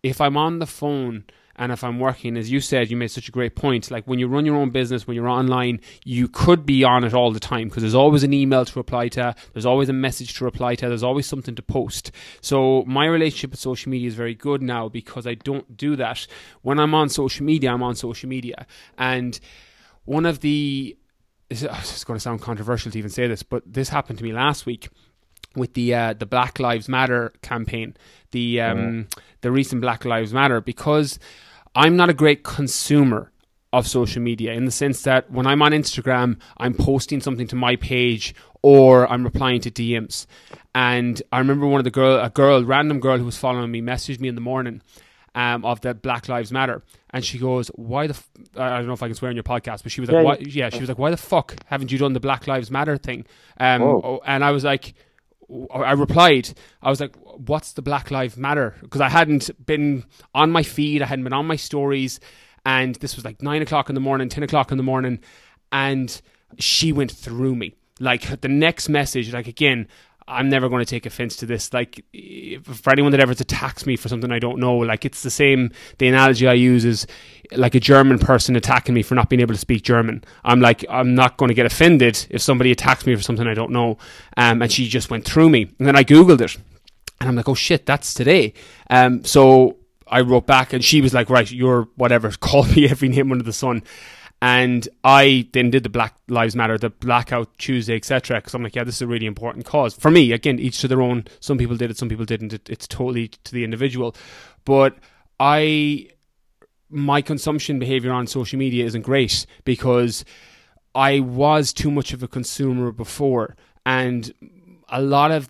if I'm on the phone and if I'm working, as you said, you made such a great point. Like when you run your own business, when you're online, you could be on it all the time because there's always an email to reply to. There's always a message to reply to. There's always something to post. So my relationship with social media is very good now because I don't do that. When I'm on social media, I'm on social media. And one of the, it's going to sound controversial to even say this, but this happened to me last week with the Black Lives Matter campaign, the recent Black Lives Matter, because I'm not a great consumer of social media in the sense that when I'm on Instagram, I'm posting something to my page or I'm replying to DMs. And I remember a random girl who was following me messaged me in the morning of the Black Lives Matter, and she goes, "Why the?" I don't know if I can swear on your podcast, but she was like, "Why?" Yeah, she was like, "Why the fuck haven't you done the Black Lives Matter thing?" And I was like, I replied, I was like, "What's the Black Lives Matter?" Because I hadn't been on my feed, I hadn't been on my stories, and this was like 9 o'clock in the morning, 10 o'clock in the morning, and she went through me. Like the next message, like again, I'm never going to take offense to this. Like for anyone that ever attacks me for something I don't know, like it's the same. The analogy I use is like a German person attacking me for not being able to speak German. I'm like, I'm not going to get offended if somebody attacks me for something I don't know. And she just went through me. And then I Googled it and I'm like, oh shit, that's today. So I wrote back and she was like, right, you're whatever, call me every name under the sun. And I then did the Black Lives Matter, the Blackout Tuesday, etc. Because I'm like, yeah, this is a really important cause. For me, again, each to their own. Some people did it, some people didn't. It's totally to the individual. But my consumption behavior on social media isn't great because I was too much of a consumer before. And a lot of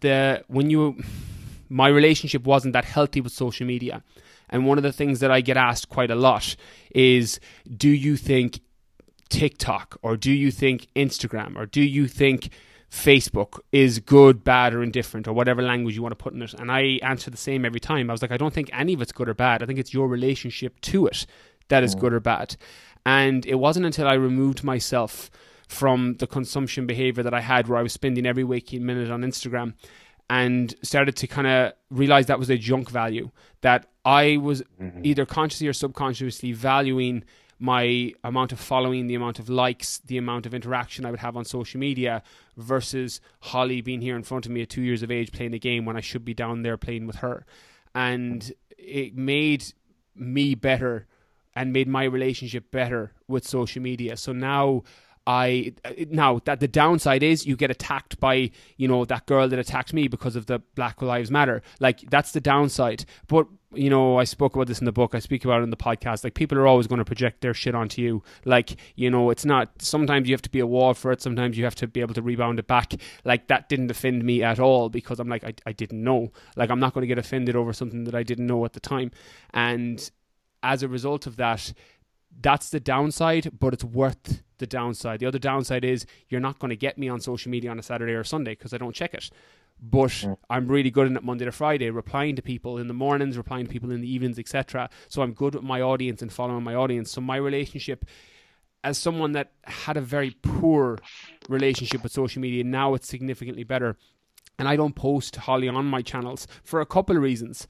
my relationship wasn't that healthy with social media. And one of the things that I get asked quite a lot is, do you think TikTok or do you think Instagram or do you think Facebook is good, bad or indifferent or whatever language you want to put in it? And I answer the same every time. I was like, I don't think any of it's good or bad. I think it's your relationship to it that is good or bad. And it wasn't until I removed myself from the consumption behavior that I had where I was spending every waking minute on Instagram and started to kind of realize that was a junk value, that I was either consciously or subconsciously valuing my amount of following, the amount of likes, the amount of interaction I would have on social media versus Holly being here in front of me at 2 years of age playing the game when I should be down there playing with her. And it made me better and made my relationship better with social media. So now that the downside is you get attacked by, that girl that attacked me because of the Black Lives Matter. Like that's the downside. But, I spoke about this in the book. I speak about it in the podcast. Like people are always going to project their shit onto you. Like, it's not, sometimes you have to be a wall for it. Sometimes you have to be able to rebound it back. Like that didn't offend me at all because I'm like, I didn't know. Like I'm not going to get offended over something that I didn't know at the time. And as a result of that, that's the downside, but it's worth the downside. The other downside is you're not going to get me on social media on a Saturday or Sunday because I don't check it. But I'm really good in it Monday to Friday, replying to people in the mornings, replying to people in the evenings, etc. So I'm good with my audience and following my audience. So my relationship, as someone that had a very poor relationship with social media, now it's significantly better. And I don't post Holly on my channels for a couple of reasons.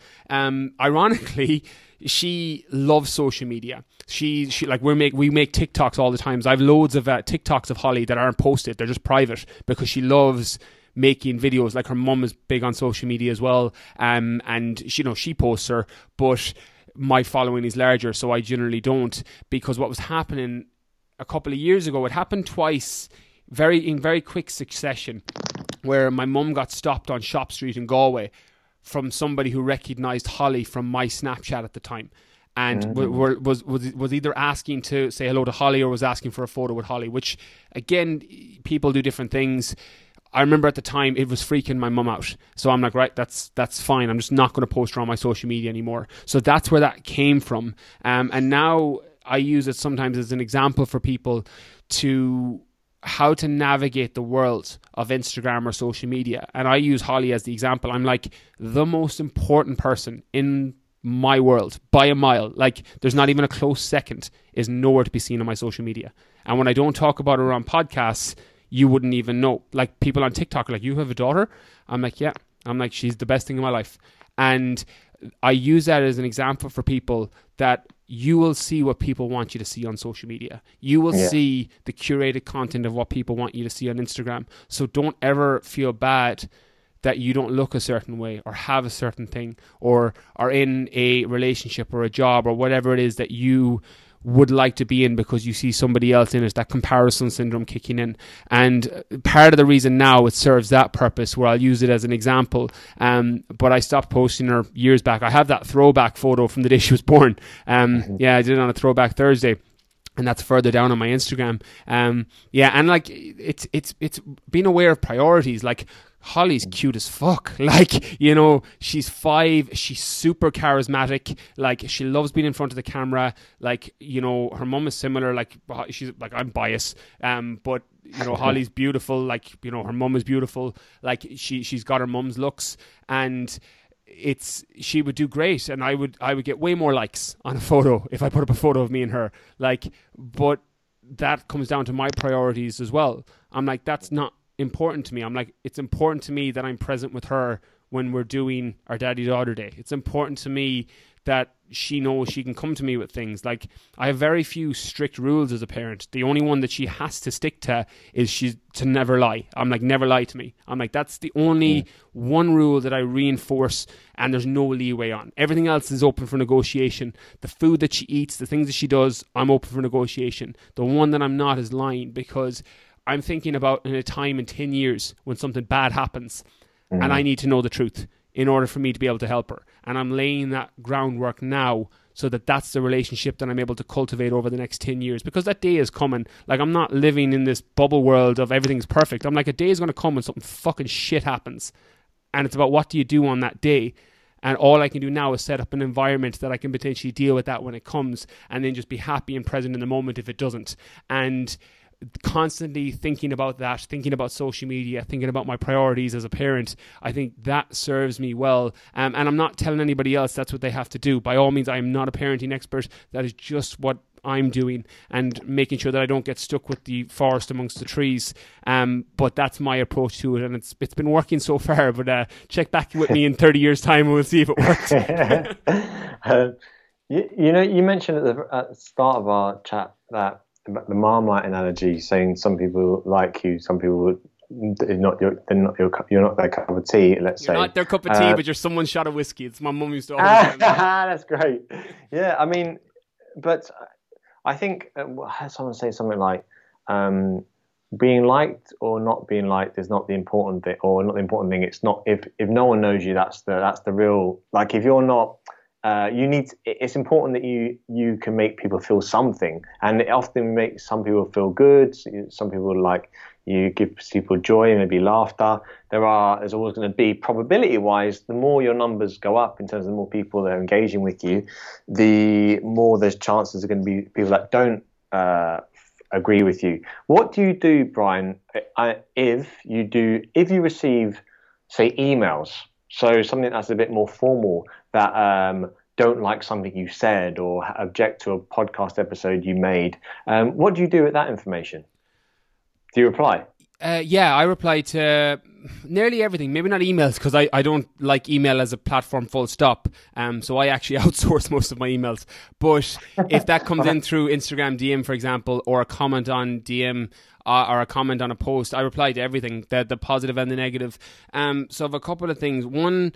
Ironically, she loves social media. She like we make TikToks all the time. So I have loads of TikToks of Holly that aren't posted. They're just private because she loves making videos. Like her mum is big on social media as well. And she posts her, but my following is larger, so I generally don't, because what was happening a couple of years ago, it happened twice, in very quick succession, where my mum got stopped on Shop Street in Galway from somebody who recognised Holly from my Snapchat at the time, and was either asking to say hello to Holly or was asking for a photo with Holly, which again, people do different things. I remember at the time it was freaking my mum out. So I'm like, right, that's fine. I'm just not going to post her on my social media anymore. So that's where that came from. And now I use it sometimes as an example for people to how to navigate the world of Instagram or social media. And I use Holly as the example. I'm like, the most important person in my world by a mile, like there's not even a close second, is nowhere to be seen on my social media. And when I don't talk about her on podcasts, you wouldn't even know. Like people on TikTok are like, you have a daughter? I'm like, yeah. I'm like, she's the best thing in my life. And I use that as an example for people that you will see what people want you to see on social media. You will see the curated content of what people want you to see on Instagram. So don't ever feel bad that you don't look a certain way or have a certain thing or are in a relationship or a job or whatever it is that you would like to be in because you see somebody else in it, that comparison syndrome kicking in. And part of the reason now it serves that purpose, where I'll use it as an example, but I stopped posting her years back. I have that throwback photo from the day she was born. I did it on a Throwback Thursday, and that's further down on my Instagram. And like it's being aware of priorities. Like, Holly's cute as fuck. Like, you know, she's 5. She's super charismatic. Like, she loves being in front of the camera. Like, you know, her mum is similar. Like, she's like, I'm biased. But, you know, Holly's beautiful. Like, you know, her mum is beautiful. Like, she's got her mum's looks, and she would do great. And I would get way more likes on a photo if I put up a photo of me and her. Like, but that comes down to my priorities as well. I'm like, that's not important to me. I'm like, it's important to me that I'm present with her when we're doing our daddy-daughter day. It's important to me that she knows she can come to me with things. Like, I have very few strict rules as a parent. The only one that she has to stick to is she's to never lie. I'm like, never lie to me. I'm like, that's the only one rule that I reinforce, and there's no leeway on. Everything else is open for negotiation. The food that she eats, the things that she does, I'm open for negotiation. The one that I'm not is lying, because I'm thinking about in a time in 10 years when something bad happens, and I need to know the truth in order for me to be able to help her. And I'm laying that groundwork now so that that's the relationship that I'm able to cultivate over the next 10 years, because that day is coming. Like, I'm not living in this bubble world of everything's perfect. I'm like, a day is going to come when something fucking shit happens, and it's about what do you do on that day. And all I can do now is set up an environment that I can potentially deal with that when it comes, and then just be happy and present in the moment if it doesn't. And constantly thinking about that, thinking about social media, thinking about my priorities as a parent, I think that serves me well. And I'm not telling anybody else that's what they have to do. By all means, I am not a parenting expert. That is just what I'm doing, and making sure that I don't get stuck with the forest amongst the trees. But that's my approach to it, and it's been working so far. But check back with me in 30 years' time, and we'll see if it works. You know, you mentioned at the start of our chat that about the Marmite analogy, saying some people like you, some people you're not their cup of tea. Let's say you're not their cup of tea, but you're someone's shot of whiskey. It's my mum used to always say that. That's great. Yeah, I mean, but I think I had someone say something like, being liked or not being liked is not the important thing, or not the important thing. It's not if no one knows you, that's the real. Like, if you're not. It's important that you can make people feel something, and it often makes some people feel good. Some people, like, you give people joy, maybe laughter. There's always going to be, probability wise, the more your numbers go up in terms of the more people that are engaging with you, the more there's chances are going to be people that don't agree with you. What do you do, Brian, if you receive, say, emails? So something that's a bit more formal, that don't like something you said or object to a podcast episode you made. What do you do with that information? Do you reply? I reply to nearly everything. Maybe not emails, because I don't like email as a platform full stop. So I actually outsource most of my emails. But if that comes in through Instagram DM, for example, or a comment on DM, or a comment on a post, I reply to everything, the positive and the negative. So I have a couple of things. One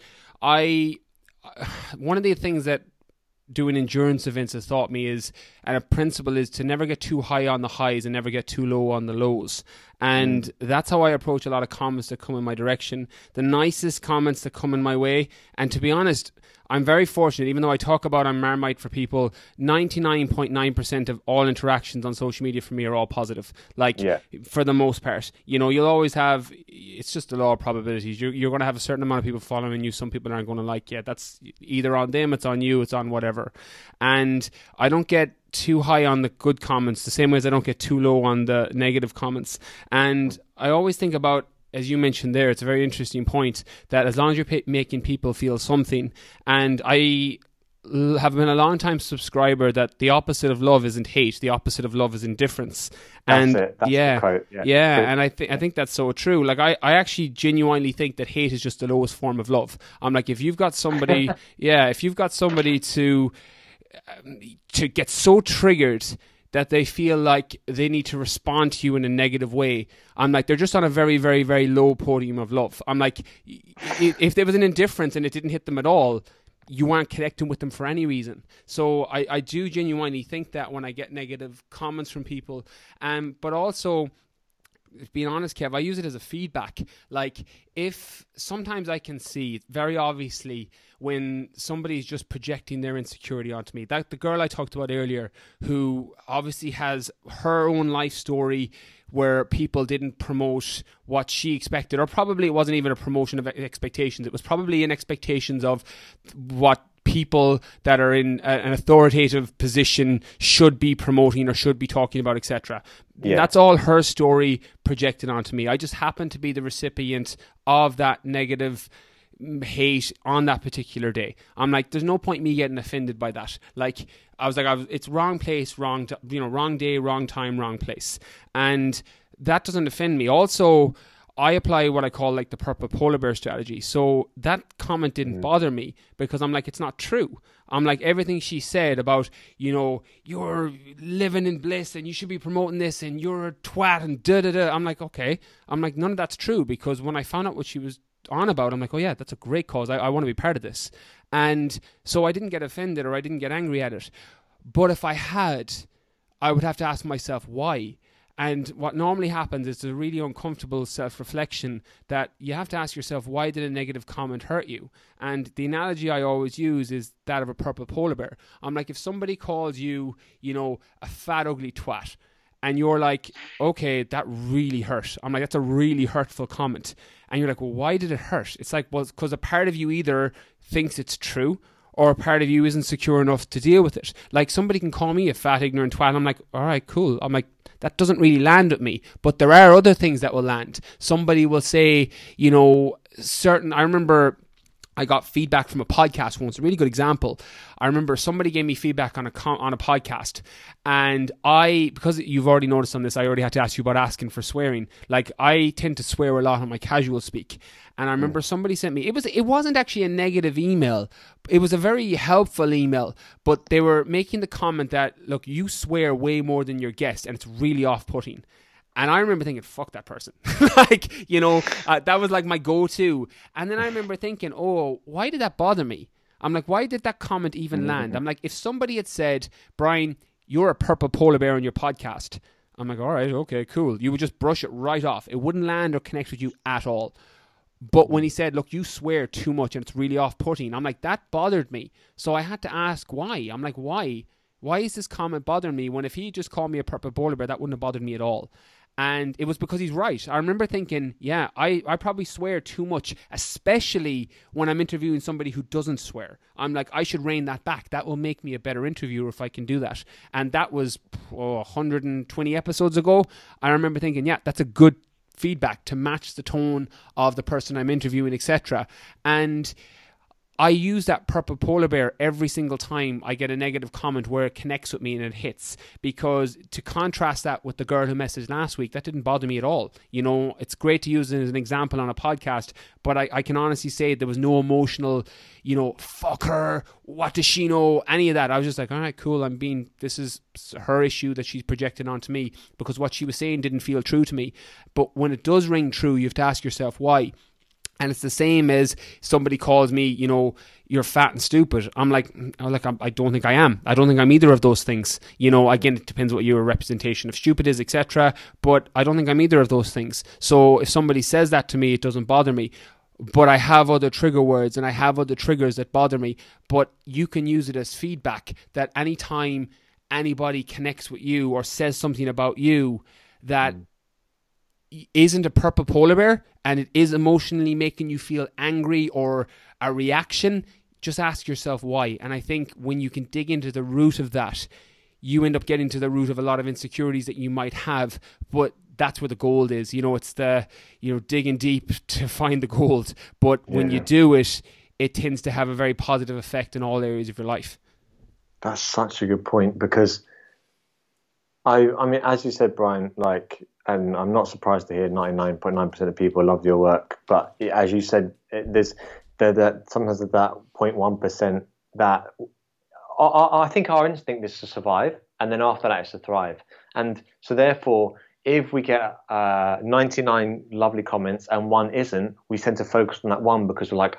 of the things that doing endurance events has taught me is, and a principle is, to never get too high on the highs and never get too low on the lows. And that's how I approach a lot of comments that come in my direction. The nicest comments that come in my way. And to be honest, I'm very fortunate, even though I talk about I'm Marmite for people, 99.9% of all interactions on social media for me are all positive. Like, for the most part, you know, you'll always have, it's just the law of probabilities. You're going to have a certain amount of people following you. Some people aren't going to like you. That's either on them, it's on you, it's on whatever. And I don't get too high on the good comments, the same way as I don't get too low on the negative comments. And I always think about, as you mentioned there, it's a very interesting point, that as long as you're making people feel something, and I have been a long time subscriber that the opposite of love isn't hate, the opposite of love is indifference. That's it. That's the quote. And I think that's so true. Like I actually genuinely think that hate is just the lowest form of love. I'm like, if you've got somebody, if you've got somebody to get so triggered that they feel like they need to respond to you in a negative way, I'm like, they're just on a very, very, very low podium of love. I'm like, if there was an indifference and it didn't hit them at all, you aren't connecting with them for any reason. So I do genuinely think that when I get negative comments from people, but also, being honest, Kev, I use it as a feedback. Like, if sometimes I can see very obviously when somebody's just projecting their insecurity onto me, that the girl I talked about earlier, who obviously has her own life story where people didn't promote what she expected, or probably it wasn't even a promotion of expectations. It was probably in expectations of what people that are in an authoritative position should be promoting or should be talking about, etc. Yeah. That's all her story projected onto me. I just happen to be the recipient of that negative hate on that particular day. I'm like, there's no point me getting offended by that. Like, it's wrong place, wrong day, wrong time, wrong place. And that doesn't offend me. Also, I apply what I call like the purple polar bear strategy. So that comment didn't bother me because I'm like, it's not true. I'm like, everything she said about, you're living in bliss and you should be promoting this and you're a twat and da-da-da. I'm like, okay. I'm like, none of that's true, because when I found out what she was on about, I'm like, oh yeah, that's a great cause. I want to be part of this. And so I didn't get offended or I didn't get angry at it. But if I had, I would have to ask myself why. And what normally happens is a really uncomfortable self-reflection that you have to ask yourself, why did a negative comment hurt you? And the analogy I always use is that of a purple polar bear. I'm like, if somebody calls you, a fat, ugly twat, and you're like, okay, that really hurt. I'm like, that's a really hurtful comment. And you're like, well, why did it hurt? It's like, well, because a part of you either thinks it's true or a part of you isn't secure enough to deal with it. Like, somebody can call me a fat, ignorant twat. I'm like, all right, cool. I'm like, that doesn't really land with me. But there are other things that will land. Somebody will say, I remember I got feedback from a podcast once, a really good example. I remember somebody gave me feedback on a podcast, and because you've already noticed on this, I already had to ask you about asking for swearing. Like, I tend to swear a lot on my casual speak, and I remember somebody sent me, it wasn't actually a negative email, it was a very helpful email, but they were making the comment that, look, you swear way more than your guest, and it's really off-putting. And I remember thinking, fuck that person. That was like my go-to. And then I remember thinking, oh, why did that bother me? I'm like, why did that comment even land? I'm like, if somebody had said, Brian, you're a purple polar bear on your podcast, I'm like, all right, okay, cool. You would just brush it right off. It wouldn't land or connect with you at all. But when he said, look, you swear too much and it's really off-putting, I'm like, that bothered me. So I had to ask why. I'm like, why? Why is this comment bothering me when if he just called me a purple polar bear, that wouldn't have bothered me at all? And it was because he's right. I remember thinking, yeah, I probably swear too much, especially when I'm interviewing somebody who doesn't swear. I'm like, I should rein that back. That will make me a better interviewer if I can do that. And that was 120 episodes ago. I remember thinking, yeah, that's a good feedback to match the tone of the person I'm interviewing, etc. And I use that purple polar bear every single time I get a negative comment where it connects with me and it hits, because to contrast that with the girl who messaged last week, that didn't bother me at all. It's great to use it as an example on a podcast, but I can honestly say there was no emotional, fuck her, what does she know, any of that. I was just like, all right, cool, this is her issue that she's projecting onto me, because what she was saying didn't feel true to me. But when it does ring true, you have to ask yourself why. And it's the same as somebody calls me, you're fat and stupid. I'm like, I don't think I am. I don't think I'm either of those things. Again, it depends what your representation of stupid is, etc. But I don't think I'm either of those things. So if somebody says that to me, it doesn't bother me. But I have other trigger words and I have other triggers that bother me. But you can use it as feedback that anytime anybody connects with you or says something about you that isn't a purple polar bear and it is emotionally making you feel angry or a reaction, just ask yourself why. And I think when you can dig into the root of that, you end up getting to the root of a lot of insecurities that you might have. But that's where the gold is. It's the, digging deep to find the gold. But when you do it, it tends to have a very positive effect in all areas of your life. That's such a good point, because I mean, as you said, Brian, like, and I'm not surprised to hear 99.9% of people love your work. But as you said, there's that sometimes that 0.1% that I think our instinct is to survive, and then after that is to thrive. And so therefore, if we get 99 lovely comments and one isn't, we tend to focus on that one, because we're like,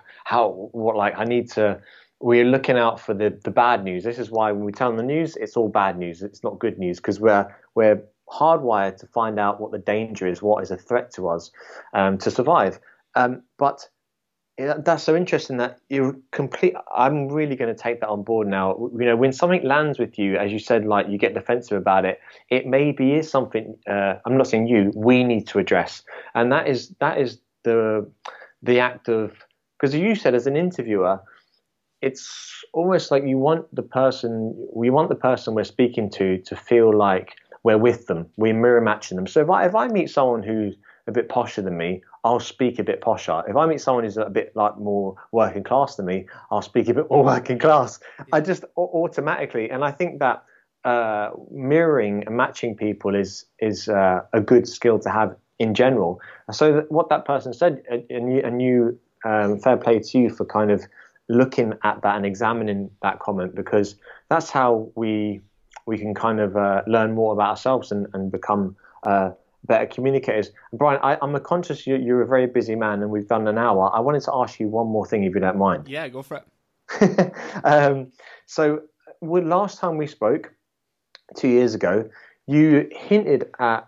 we're looking out for the bad news. This is why when we turn on the news, it's all bad news. It's not good news, because we're hardwired to find out what the danger is, what is a threat to us, to survive. But that's so interesting that I'm really going to take that on board now. When something lands with you, as you said, like, you get defensive about it, it maybe is something, I'm not saying we need to address. And that is the act of, because you said as an interviewer, it's almost like we want the person we're speaking to feel like we're with them, we're mirror matching them. So if I meet someone who's a bit posher than me, I'll speak a bit posher. If I meet someone who's a bit like more working class than me, I'll speak a bit more working class. I just automatically, and I think that mirroring and matching people is a good skill to have in general. So what that person said, and you fair play to you for kind of looking at that and examining that comment, because that's how we can kind of learn more about ourselves and become better communicators. Brian, I'm conscious you're a very busy man, and we've done an hour. I wanted to ask you one more thing, if you don't mind. Yeah, go for it. So last time we spoke, 2 years ago, you hinted at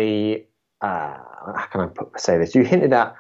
how can I say this? You hinted at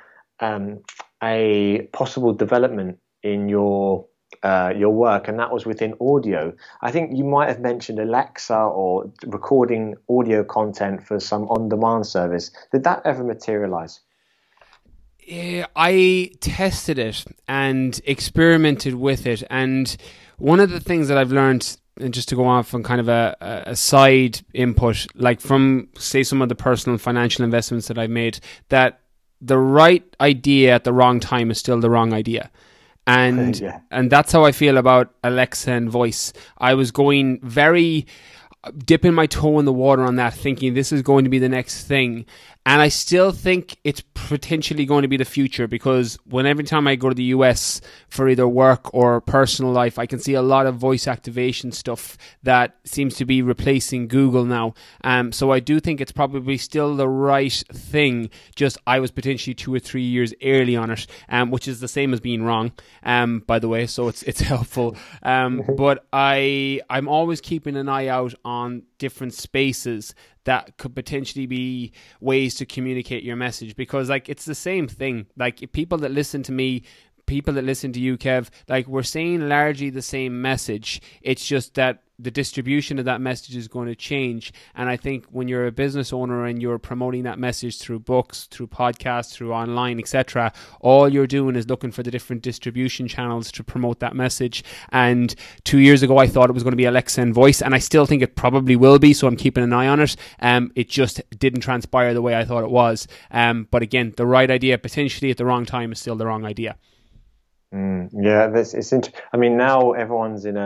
a possible development in your work, and that was within audio. I think you might have mentioned Alexa or recording audio content for some on-demand service. Did that ever materialize? Yeah, I tested it and experimented with it, and one of the things that I've learned, and just to go off on kind of a side input, like from, say, some of the personal financial investments that I've made, that the right idea at the wrong time is still the wrong idea. And yeah. And that's how I feel about Alexa and voice. I was going very dipping my toe in the water on that, thinking this is going to be the next thing. And I still think it's potentially going to be the future, because every time I go to the US for either work or personal life, I can see a lot of voice activation stuff that seems to be replacing Google now. So I do think it's probably still the right thing. Just I was potentially 2 or 3 years early on it, which is the same as being wrong, by the way. So it's helpful. But I'm always keeping an eye out on different spaces that could potentially be ways to communicate your message, because like it's the same thing. Like people that listen to me, people that listen to you, Kev, like we're saying largely the same message. It's just that the distribution of that message is going to change. And I think when you're a business owner and you're promoting that message through books, through podcasts, through online, etc., all you're doing is looking for the different distribution channels to promote that message. And 2 years ago, I thought it was going to be Alexa and voice, and I still think it probably will be, so I'm keeping an eye on it. It just didn't transpire the way I thought it was. But again, the right idea potentially at the wrong time is still the wrong idea. Yeah, it's interesting. I mean, now everyone's in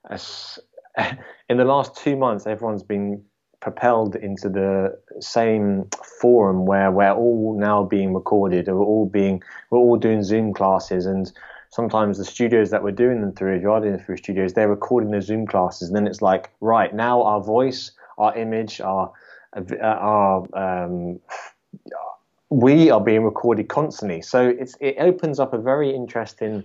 in the last 2 months, everyone's been propelled into the same forum where we're all now being recorded. We're all doing Zoom classes, and sometimes the studios that we're doing them through, if you are doing it through studios, they're recording the Zoom classes, and then it's like, right, now our voice, our image, we are being recorded constantly. So it opens up a very interesting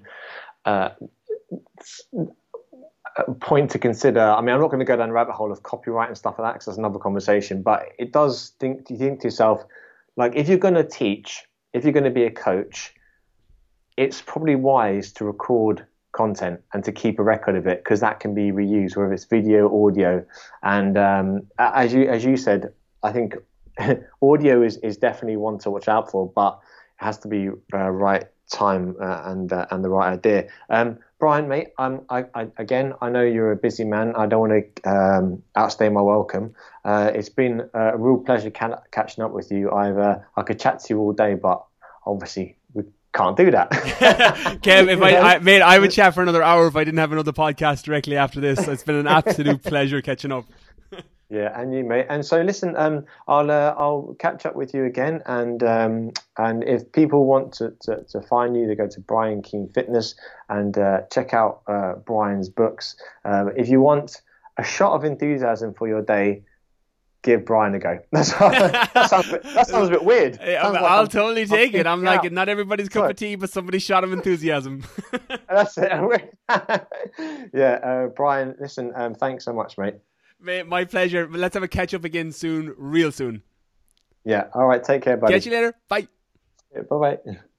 point to consider. I mean, I'm not going to go down the rabbit hole of copyright and stuff like that, because that's another conversation. But it does you think to yourself, like, if you're going to teach, if you're going to be a coach, it's probably wise to record content and to keep a record of it, because that can be reused, whether it's video, audio. And as you said, I think audio is definitely one to watch out for, but it has to be right time and the right idea. Brian, mate, I know you're a busy man. I don't want to outstay my welcome. It's been a real pleasure catching up with you. I could chat to you all day, but obviously we've can't do that. Kev, if mate, I would chat for another hour if I didn't have another podcast directly after this. It's been an absolute pleasure catching up. Yeah, and you, mate. And so, listen, I'll catch up with you again, and if people want to find you, they go to Brian Keane Fitness and check out Brian's books. If you want a shot of enthusiasm for your day, give Brian a go. That sounds a bit weird. I'll totally take it. I'm like, not everybody's cup of tea, but somebody's shot of enthusiasm. That's it. Yeah, Brian, listen, thanks so much, mate. Mate, my pleasure. Let's have a catch up again soon, real soon. Yeah, all right, take care, buddy. Catch you later. Bye. Yeah, bye-bye.